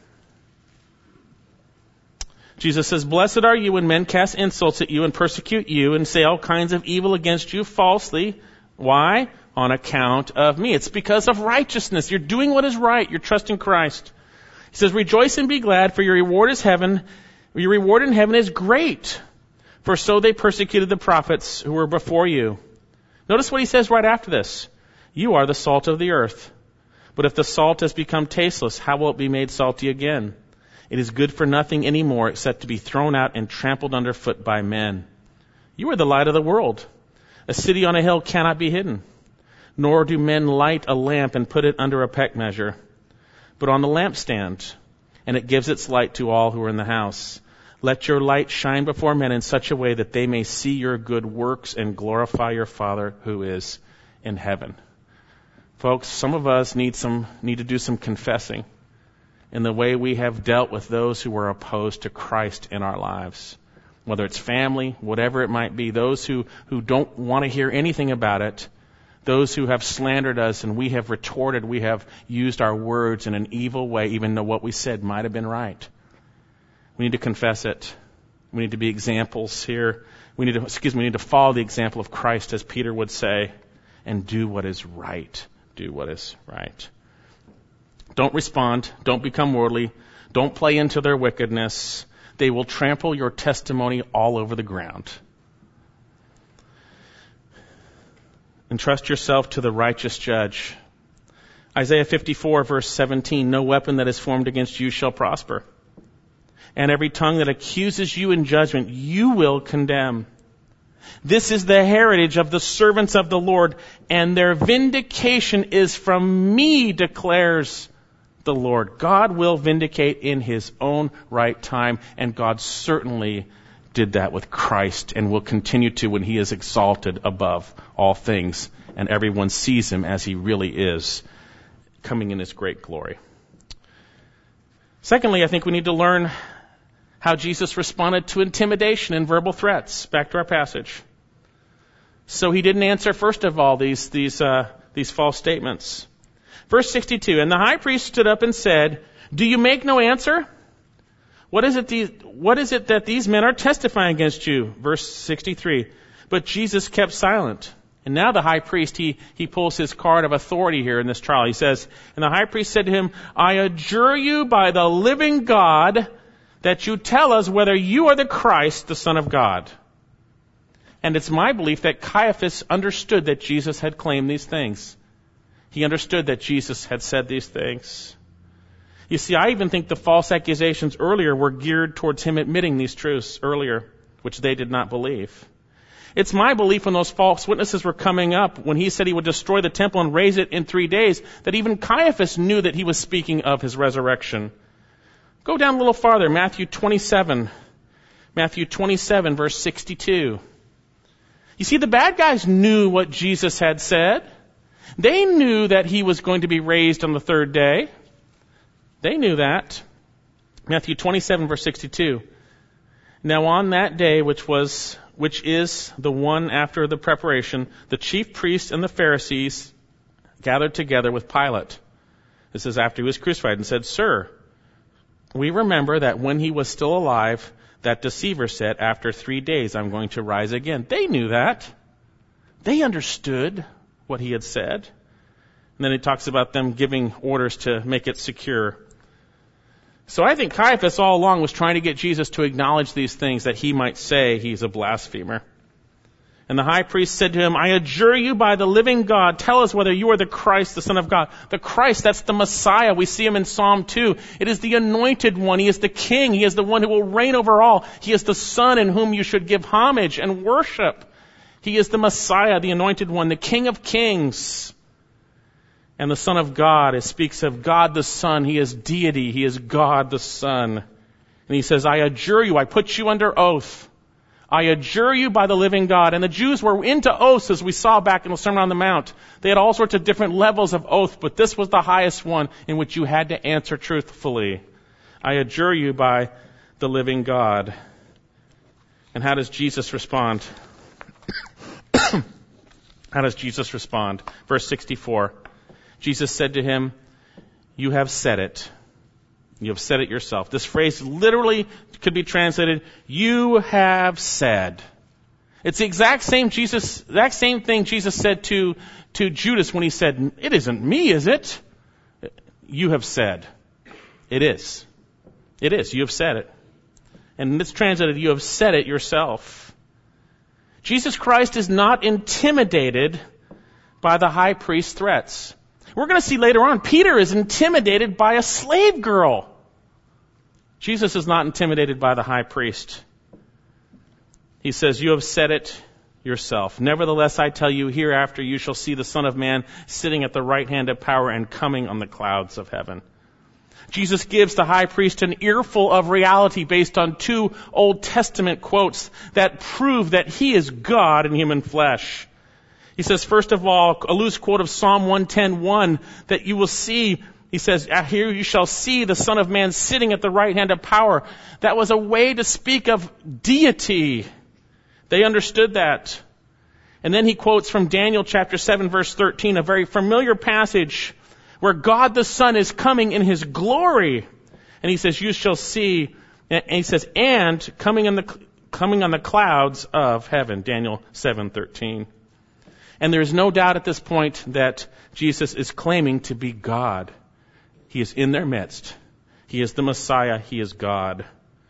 A: Jesus says, "Blessed are you when men cast insults at you and persecute you and say all kinds of evil against you falsely." Why? On account of me. It's because of righteousness. You're doing what is right. You're trusting Christ. He says, "Rejoice and be glad, for your reward is heaven. Your reward in heaven is great. For so they persecuted the prophets who were before you." Notice what he says right after this. "You are the salt of the earth. But if the salt has become tasteless, how will it be made salty again? It is good for nothing anymore except to be thrown out and trampled underfoot by men. You are the light of the world. A city on a hill cannot be hidden. Nor do men light a lamp and put it under a peck measure, but on the lampstand, and it gives its light to all who are in the house. Let your light shine before men in such a way that they may see your good works and glorify your Father who is in heaven." Folks, some of us need some need to do some confessing in the way we have dealt with those who are opposed to Christ in our lives. Whether it's family, whatever it might be, those who, who don't want to hear anything about it, those who have slandered us and we have retorted, we have used our words in an evil way, even though what we said might have been right. We need to confess it. We need to be examples here. We need to, excuse me, we need to follow the example of Christ, as Peter would say, and do what is right. Do what is right. Don't respond. Don't become worldly. Don't play into their wickedness. They will trample your testimony all over the ground. Entrust yourself to the righteous judge. Isaiah fifty-four, verse seventeen, "No weapon that is formed against you shall prosper. And every tongue that accuses you in judgment, you will condemn. This is the heritage of the servants of the Lord, and their vindication is from me, declares the Lord." God will vindicate in his own right time, and God certainly did that with Christ and will continue to when he is exalted above all things and everyone sees him as he really is, coming in his great glory. Secondly, I think we need to learn how Jesus responded to intimidation and verbal threats. Back to our passage. So he didn't answer, first of all, these, these, uh, these false statements. Verse sixty-two, and the high priest stood up and said, do you make no answer? What is it these, what is it that these men are testifying against you? Verse sixty-three, but Jesus kept silent. And now the high priest, he, he pulls his card of authority here in this trial. He says, and the high priest said to him, I adjure you by the living God that you tell us whether you are the Christ, the Son of God. And it's my belief that Caiaphas understood that Jesus had claimed these things. He understood that Jesus had said these things. You see, I even think the false accusations earlier were geared towards him admitting these truths earlier, which they did not believe. It's my belief when those false witnesses were coming up, when he said he would destroy the temple and raise it in three days, that even Caiaphas knew that he was speaking of his resurrection. Go down a little farther, Matthew twenty-seven. Matthew twenty-seven, verse sixty-two. You see, the bad guys knew what Jesus had said. They knew that he was going to be raised on the third day. They knew that. Matthew twenty-seven, verse sixty-two. Now on that day, which was, which is the one after the preparation, the chief priests and the Pharisees gathered together with Pilate. This is after he was crucified, and said, Sir, we remember that when he was still alive, that deceiver said, after three days I'm going to rise again. They knew that. They understood what he had said. And then he talks about them giving orders to make it secure. So I think Caiaphas all along was trying to get Jesus to acknowledge these things that he might say he's a blasphemer. And the high priest said to him, I adjure you by the living God, tell us whether you are the Christ, the Son of God. The Christ, that's the Messiah. We see him in Psalm two. It is the anointed one. He is the King. He is the one who will reign over all. He is the Son in whom you should give homage and worship. He is the Messiah, the anointed one, the King of kings. And the Son of God, it speaks of God the Son. He is deity. He is God the Son. And he says, I adjure you, I put you under oath. I adjure you by the living God. And the Jews were into oaths, as we saw back in the Sermon on the Mount. They had all sorts of different levels of oath, but this was the highest one in which you had to answer truthfully. I adjure you by the living God. And how does Jesus respond? How does Jesus respond? Verse sixty-four. Jesus said to him, you have said it. You have said it yourself. This phrase literally could be translated, you have said. It's the exact same Jesus, exact same thing Jesus said to, to Judas when he said, it isn't me, is it? You have said. It is. It is. You have said it. And it's translated, you have said it yourself. Jesus Christ is not intimidated by the high priest's threats. We're going to see later on, Peter is intimidated by a slave girl. Jesus is not intimidated by the high priest. He says, you have said it yourself. Nevertheless, I tell you, hereafter you shall see the Son of Man sitting at the right hand of power and coming on the clouds of heaven. Jesus gives the high priest an earful of reality based on two Old Testament quotes that prove that he is God in human flesh. He says, first of all, a loose quote of Psalm one ten one, that you will see, he says, here you shall see the Son of Man sitting at the right hand of power. That was a way to speak of deity. They understood that. And then he quotes from Daniel chapter seven, verse thirteen, a very familiar passage where God the Son is coming in his glory. And he says, you shall see, and he says, and coming on the, coming on the clouds of heaven, Daniel seven thirteen. And there is no doubt at this point that Jesus is claiming to be God. He is in their midst. He is the Messiah. He is God.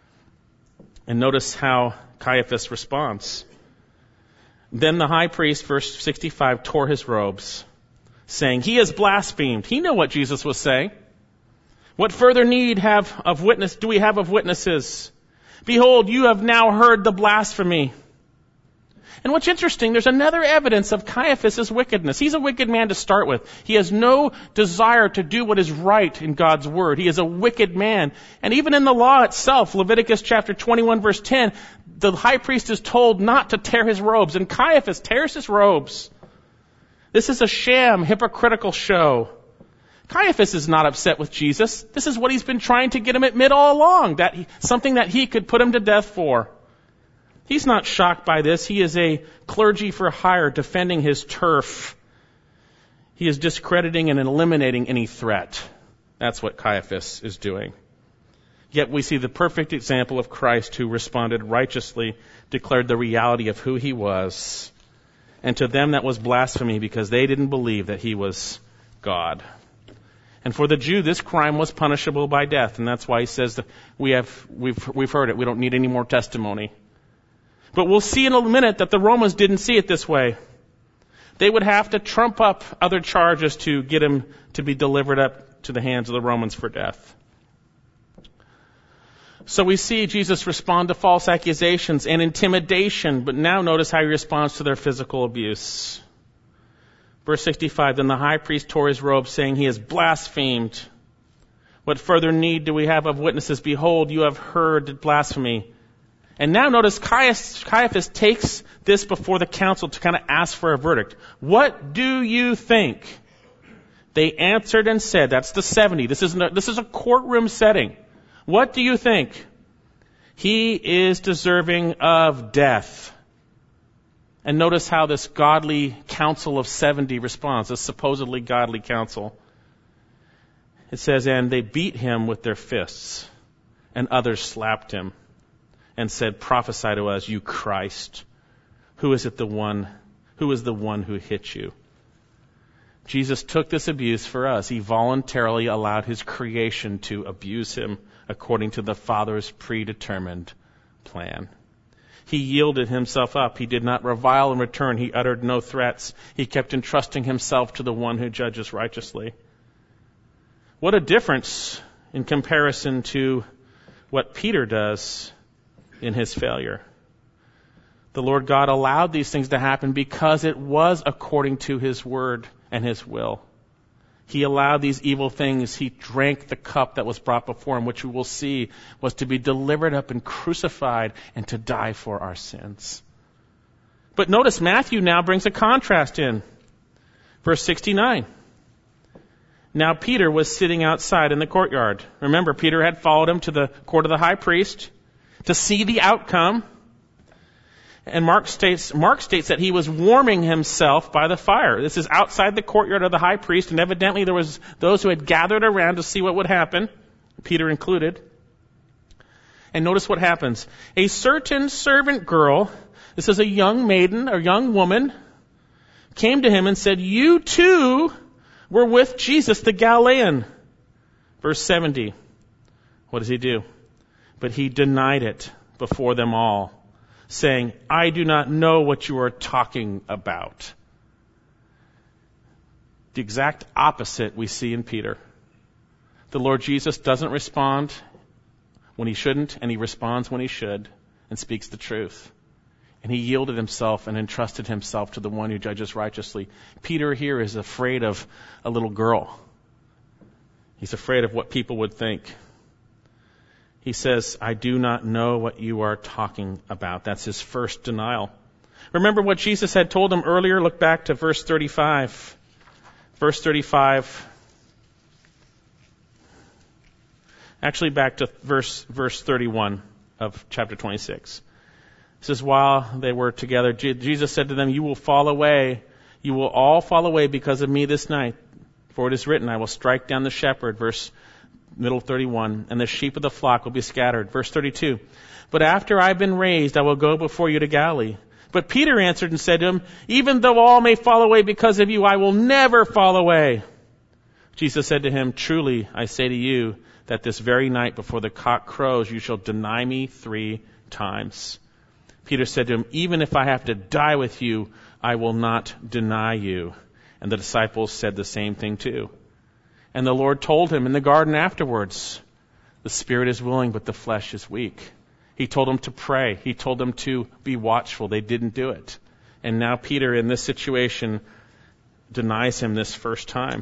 A: And notice how Caiaphas responds. Then the high priest, verse sixty-five, tore his robes, saying, he has blasphemed. He knew what Jesus was saying. What further need have of witness do we have of witnesses? Behold, you have now heard the blasphemy. And what's interesting, there's another evidence of Caiaphas' wickedness. He's a wicked man to start with. He has no desire to do what is right in God's word. He is a wicked man. And even in the law itself, Leviticus chapter twenty-one verse ten, the high priest is told not to tear his robes. And Caiaphas tears his robes. This is a sham, hypocritical show. Caiaphas is not upset with Jesus. This is what he's been trying to get him to admit all along, that he, something that he could put him to death for. He's not shocked by this. He is a clergy for hire defending his turf. He is discrediting and eliminating any threat. That's what Caiaphas is doing. Yet we see the perfect example of Christ, who responded righteously, declared the reality of who he was. And to them that was blasphemy, because they didn't believe that he was God. And for the Jew, this crime was punishable by death. And that's why he says that we have, we've, we've heard it. We don't need any more testimony. But we'll see in a minute that the Romans didn't see it this way. They would have to trump up other charges to get him to be delivered up to the hands of the Romans for death. So we see Jesus respond to false accusations and intimidation, but now notice how he responds to their physical abuse. Verse sixty-five, then the high priest tore his robe, saying, he has blasphemed. What further need do we have of witnesses? Behold, you have heard blasphemy. And now notice Caiaphas, Caiaphas takes this before the council to kind of ask for a verdict. What do you think? They answered and said, that's the seventy. This is, a, this is a courtroom setting. What do you think? He is deserving of death. And notice how this godly council of seventy responds, this supposedly godly council. It says, and they beat him with their fists, and others slapped him, and said, prophesy to us, you Christ. Who is it the one, who is the one who hit you? Jesus took this abuse for us. He voluntarily allowed his creation to abuse him according to the Father's predetermined plan. He yielded himself up. He did not revile in return. He uttered no threats. He kept entrusting himself to the one who judges righteously. What a difference in comparison to what Peter does in his failure. The Lord God allowed these things to happen because it was according to his word and his will. He allowed these evil things. He drank the cup that was brought before him, which we will see was to be delivered up and crucified and to die for our sins. But notice Matthew now brings a contrast in. Verse sixty-nine. Now Peter was sitting outside in the courtyard. Remember, Peter had followed him to the court of the high priest to see the outcome. And Mark states, Mark states that he was warming himself by the fire. This is outside the courtyard of the high priest, and evidently there was those who had gathered around to see what would happen, Peter included. And notice what happens. A certain servant girl, this is a young maiden, or young woman, came to him and said, you too were with Jesus the Galilean. Verse seventy. What does he do? But he denied it before them all, saying, I do not know what you are talking about. The exact opposite we see in Peter. The Lord Jesus doesn't respond when he shouldn't, and he responds when he should, and speaks the truth. And he yielded himself and entrusted himself to the one who judges righteously. Peter here is afraid of a little girl. He's afraid of what people would think. He says, I do not know what you are talking about. That's his first denial. Remember what Jesus had told him earlier? Look back to verse thirty-five. Verse thirty-five. Actually, back to verse, verse thirty-one of chapter twenty-six. It says, while they were together, Jesus said to them, you will fall away. You will all fall away because of me this night. For it is written, I will strike down the shepherd. Verse middle thirty-one. And the sheep of the flock will be scattered. Verse thirty-two. But after I've been raised, I will go before you to Galilee. But Peter answered and said to him, even though all may fall away because of you, I will never fall away. Jesus said to him, truly, I say to you, that this very night before the cock crows, you shall deny me three times. Peter said to him, even if I have to die with you, I will not deny you. And the disciples said the same thing too. And the Lord told him in the garden afterwards, the spirit is willing, but the flesh is weak. He told them to pray. He told them to be watchful. They didn't do it. And now Peter, in this situation, denies him this first time.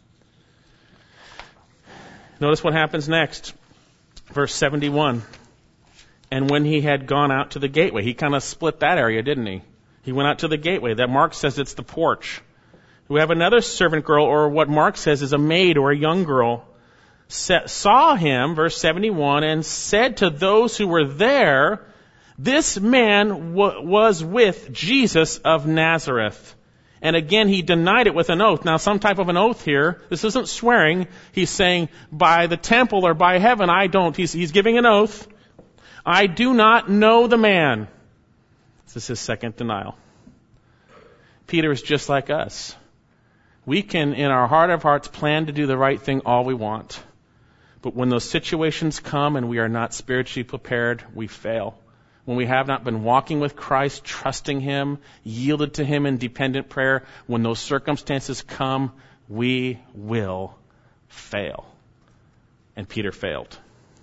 A: Notice what happens next. Verse seventy-one. And when he had gone out to the gateway, he kind of split that area, didn't he? He went out to the gateway. That Mark says it's the porch. We have another servant girl, or what Mark says is a maid or a young girl, saw him, verse seventy-one, and said to those who were there, this man w- was with Jesus of Nazareth. And again, he denied it with an oath. Now, some type of an oath here. This isn't swearing. He's saying, by the temple or by heaven, I don't. He's, he's giving an oath. I do not know the man. This is his second denial. Peter is just like us. We can, in our heart of hearts, plan to do the right thing all we want. But when those situations come and we are not spiritually prepared, we fail. When we have not been walking with Christ, trusting Him, yielded to Him in dependent prayer, when those circumstances come, we will fail. And Peter failed.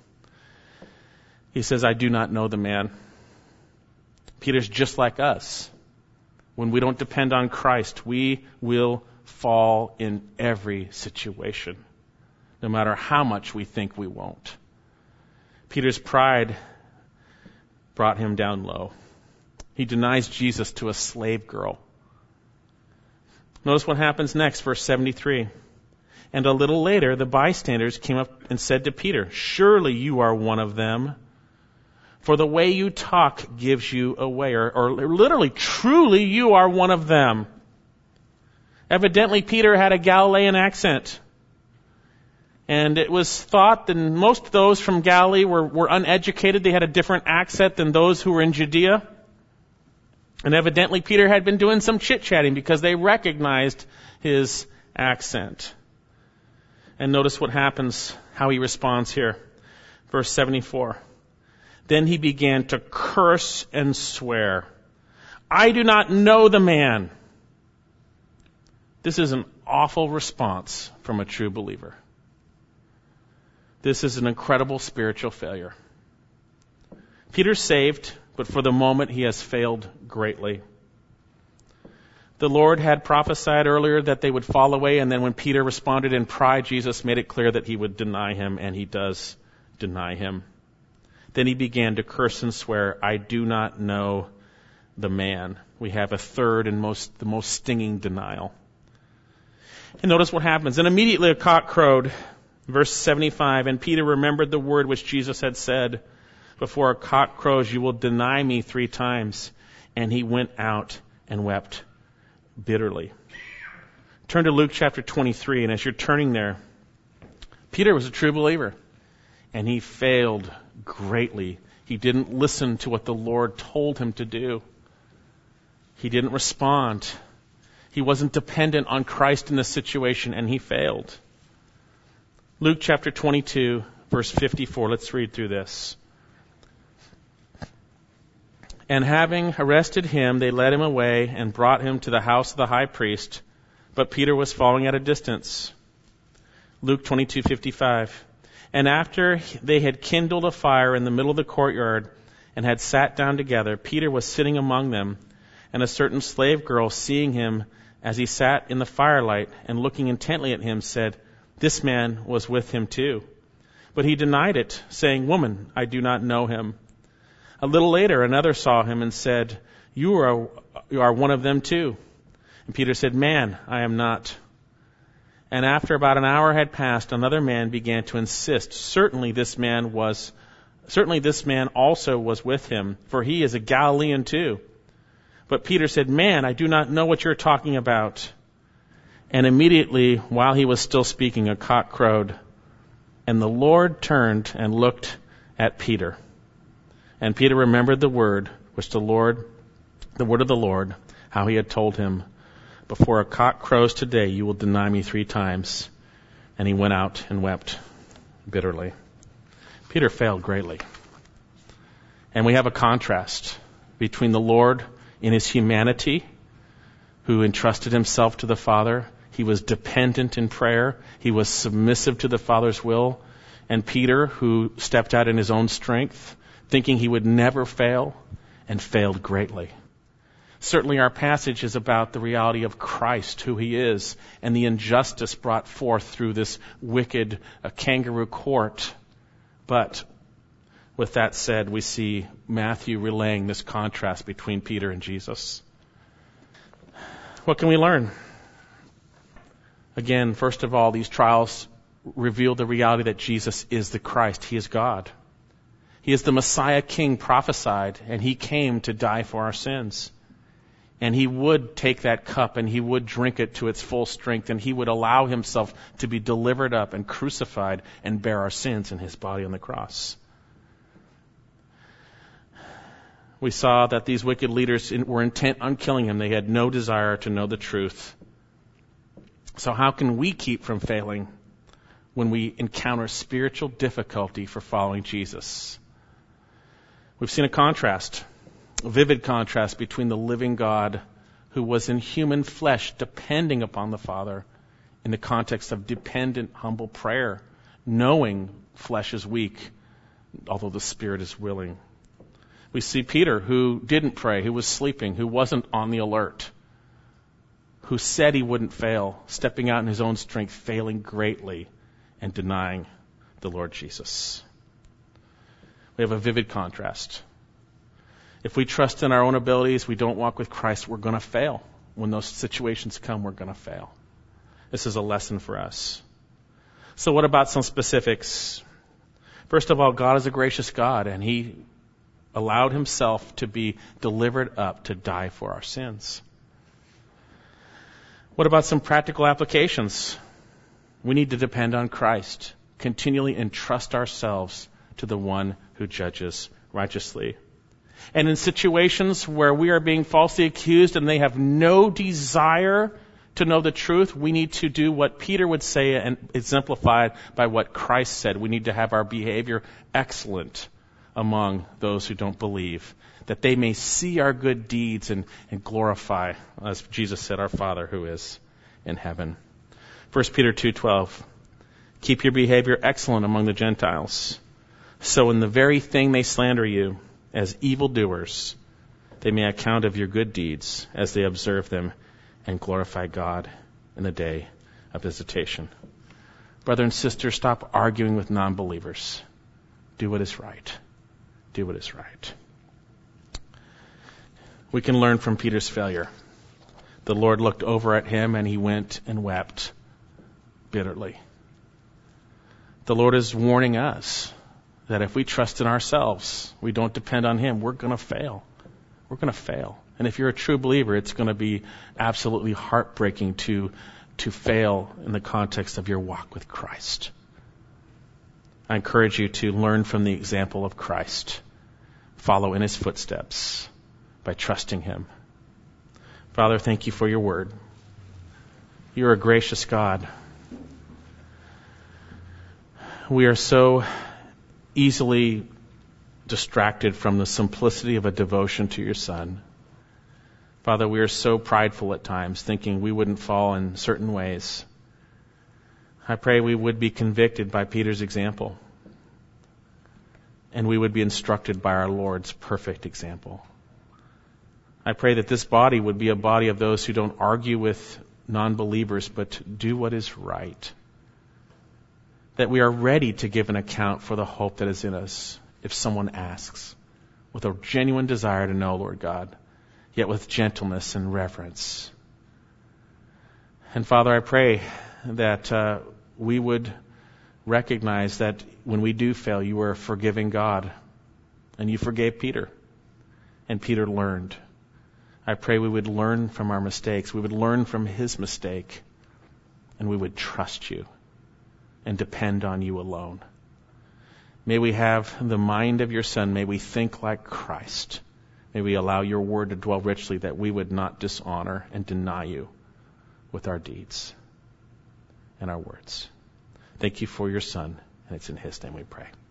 A: He says, I do not know the man. Peter's just like us. When we don't depend on Christ, we will fall in every situation, no matter how much we think we won't. Peter's pride brought him down low. He denies Jesus to a slave girl. Notice what happens next, verse seventy-three. And a little later, the bystanders came up and said to Peter, surely you are one of them, for the way you talk gives you away. Or, or literally, truly, you are one of them. Evidently, Peter had a Galilean accent. And it was thought that most of those from Galilee were, were uneducated. They had a different accent than those who were in Judea. And evidently, Peter had been doing some chit-chatting because they recognized his accent. And notice what happens, how he responds here. Verse seventy-four. Then he began to curse and swear, I do not know the man. This is an awful response from a true believer. This is an incredible spiritual failure. Peter's saved, but for the moment he has failed greatly. The Lord had prophesied earlier that they would fall away, and then when Peter responded in pride, Jesus made it clear that he would deny him, and he does deny him. Then he began to curse and swear, I do not know the man. We have a third and most the most stinging denial. And notice what happens. And immediately a cock crowed. Verse seventy-five, and Peter remembered the word which Jesus had said, before a cock crows, you will deny me three times. And he went out and wept bitterly. Turn to Luke chapter twenty-three, and as you're turning there, Peter was a true believer, and he failed greatly. He didn't listen to what the Lord told him to do. He didn't respond. He wasn't dependent on Christ in this situation, and he failed. Luke chapter twenty-two, verse fifty-four. Let's read through this. And having arrested him, they led him away and brought him to the house of the high priest. But Peter was following at a distance. Luke twenty-two fifty-five. And after they had kindled a fire in the middle of the courtyard and had sat down together, Peter was sitting among them. And a certain slave girl, seeing him as he sat in the firelight and looking intently at him, said, this man was with him too. But he denied it, saying, woman, I do not know him. A little later, another saw him and said, you are, you are one of them too. And Peter said, man, I am not. And after about an hour had passed, another man began to insist, certainly this man was, certainly this man also was with him, for he is a Galilean too. But Peter said, man, I do not know what you're talking about. And immediately, while he was still speaking, a cock crowed. And the Lord turned and looked at Peter. And Peter remembered the word which the Lord, the word of the Lord, how he had told him, before a cock crows today, you will deny me three times. And he went out and wept bitterly. Peter failed greatly. And we have a contrast between the Lord in his humanity, who entrusted himself to the Father. He was dependent in prayer. He was submissive to the Father's will. And Peter, who stepped out in his own strength, thinking he would never fail, and failed greatly. Certainly our passage is about the reality of Christ, who he is, and the injustice brought forth through this wicked uh, kangaroo court. But with that said, we see Matthew relaying this contrast between Peter and Jesus. What can we learn? Again, first of all, these trials reveal the reality that Jesus is the Christ. He is God. He is the Messiah King prophesied, and he came to die for our sins. And he would take that cup and he would drink it to its full strength, and he would allow himself to be delivered up and crucified and bear our sins in his body on the cross. We saw that these wicked leaders were intent on killing him. They had no desire to know the truth. So how can we keep from failing when we encounter spiritual difficulty for following Jesus? We've seen a contrast, a vivid contrast between the living God who was in human flesh depending upon the Father in the context of dependent, humble prayer, knowing flesh is weak, although the Spirit is willing. We see Peter, who didn't pray, who was sleeping, who wasn't on the alert, who said he wouldn't fail, stepping out in his own strength, failing greatly, and denying the Lord Jesus. We have a vivid contrast. If we trust in our own abilities, we don't walk with Christ, we're going to fail. When those situations come, we're going to fail. This is a lesson for us. So what about some specifics? First of all, God is a gracious God, and he allowed himself to be delivered up to die for our sins. What about some practical applications? We need to depend on Christ, continually entrust ourselves to the one who judges righteously. And in situations where we are being falsely accused and they have no desire to know the truth, we need to do what Peter would say, and exemplified by what Christ said. We need to have our behavior excellent among those who don't believe, that they may see our good deeds and, and glorify, as Jesus said, our Father who is in heaven. First Peter two twelve, keep your behavior excellent among the Gentiles, so in the very thing they slander you as evildoers, they may account of your good deeds as they observe them and glorify God in the day of visitation. Brother and sister, stop arguing with non-believers. Do what is right. Do what is right. We can learn from Peter's failure. The Lord looked over at him and he went and wept bitterly. The Lord is warning us that if we trust in ourselves, we don't depend on him, we're going to fail. We're going to fail. And if you're a true believer, it's going to be absolutely heartbreaking to, to fail in the context of your walk with Christ. I encourage you to learn from the example of Christ. Follow in his footsteps by trusting him. Father, thank you for your word. You're a gracious God. We are so easily distracted from the simplicity of a devotion to your Son. Father, we are so prideful at times, thinking we wouldn't fall in certain ways. I pray we would be convicted by Peter's example, and we would be instructed by our Lord's perfect example. I pray that this body would be a body of those who don't argue with non-believers, but do what is right. That we are ready to give an account for the hope that is in us if someone asks, with a genuine desire to know, Lord God, yet with gentleness and reverence. And Father, I pray that uh, we would recognize that when we do fail, you are a forgiving God, and you forgave Peter, and Peter learned. I pray we would learn from our mistakes, we would learn from his mistake, and we would trust you and depend on you alone. May we have the mind of your Son. May we think like Christ. May we allow your word to dwell richly, that we would not dishonor and deny you with our deeds and our words. Thank you for your Son, and it's in his name we pray.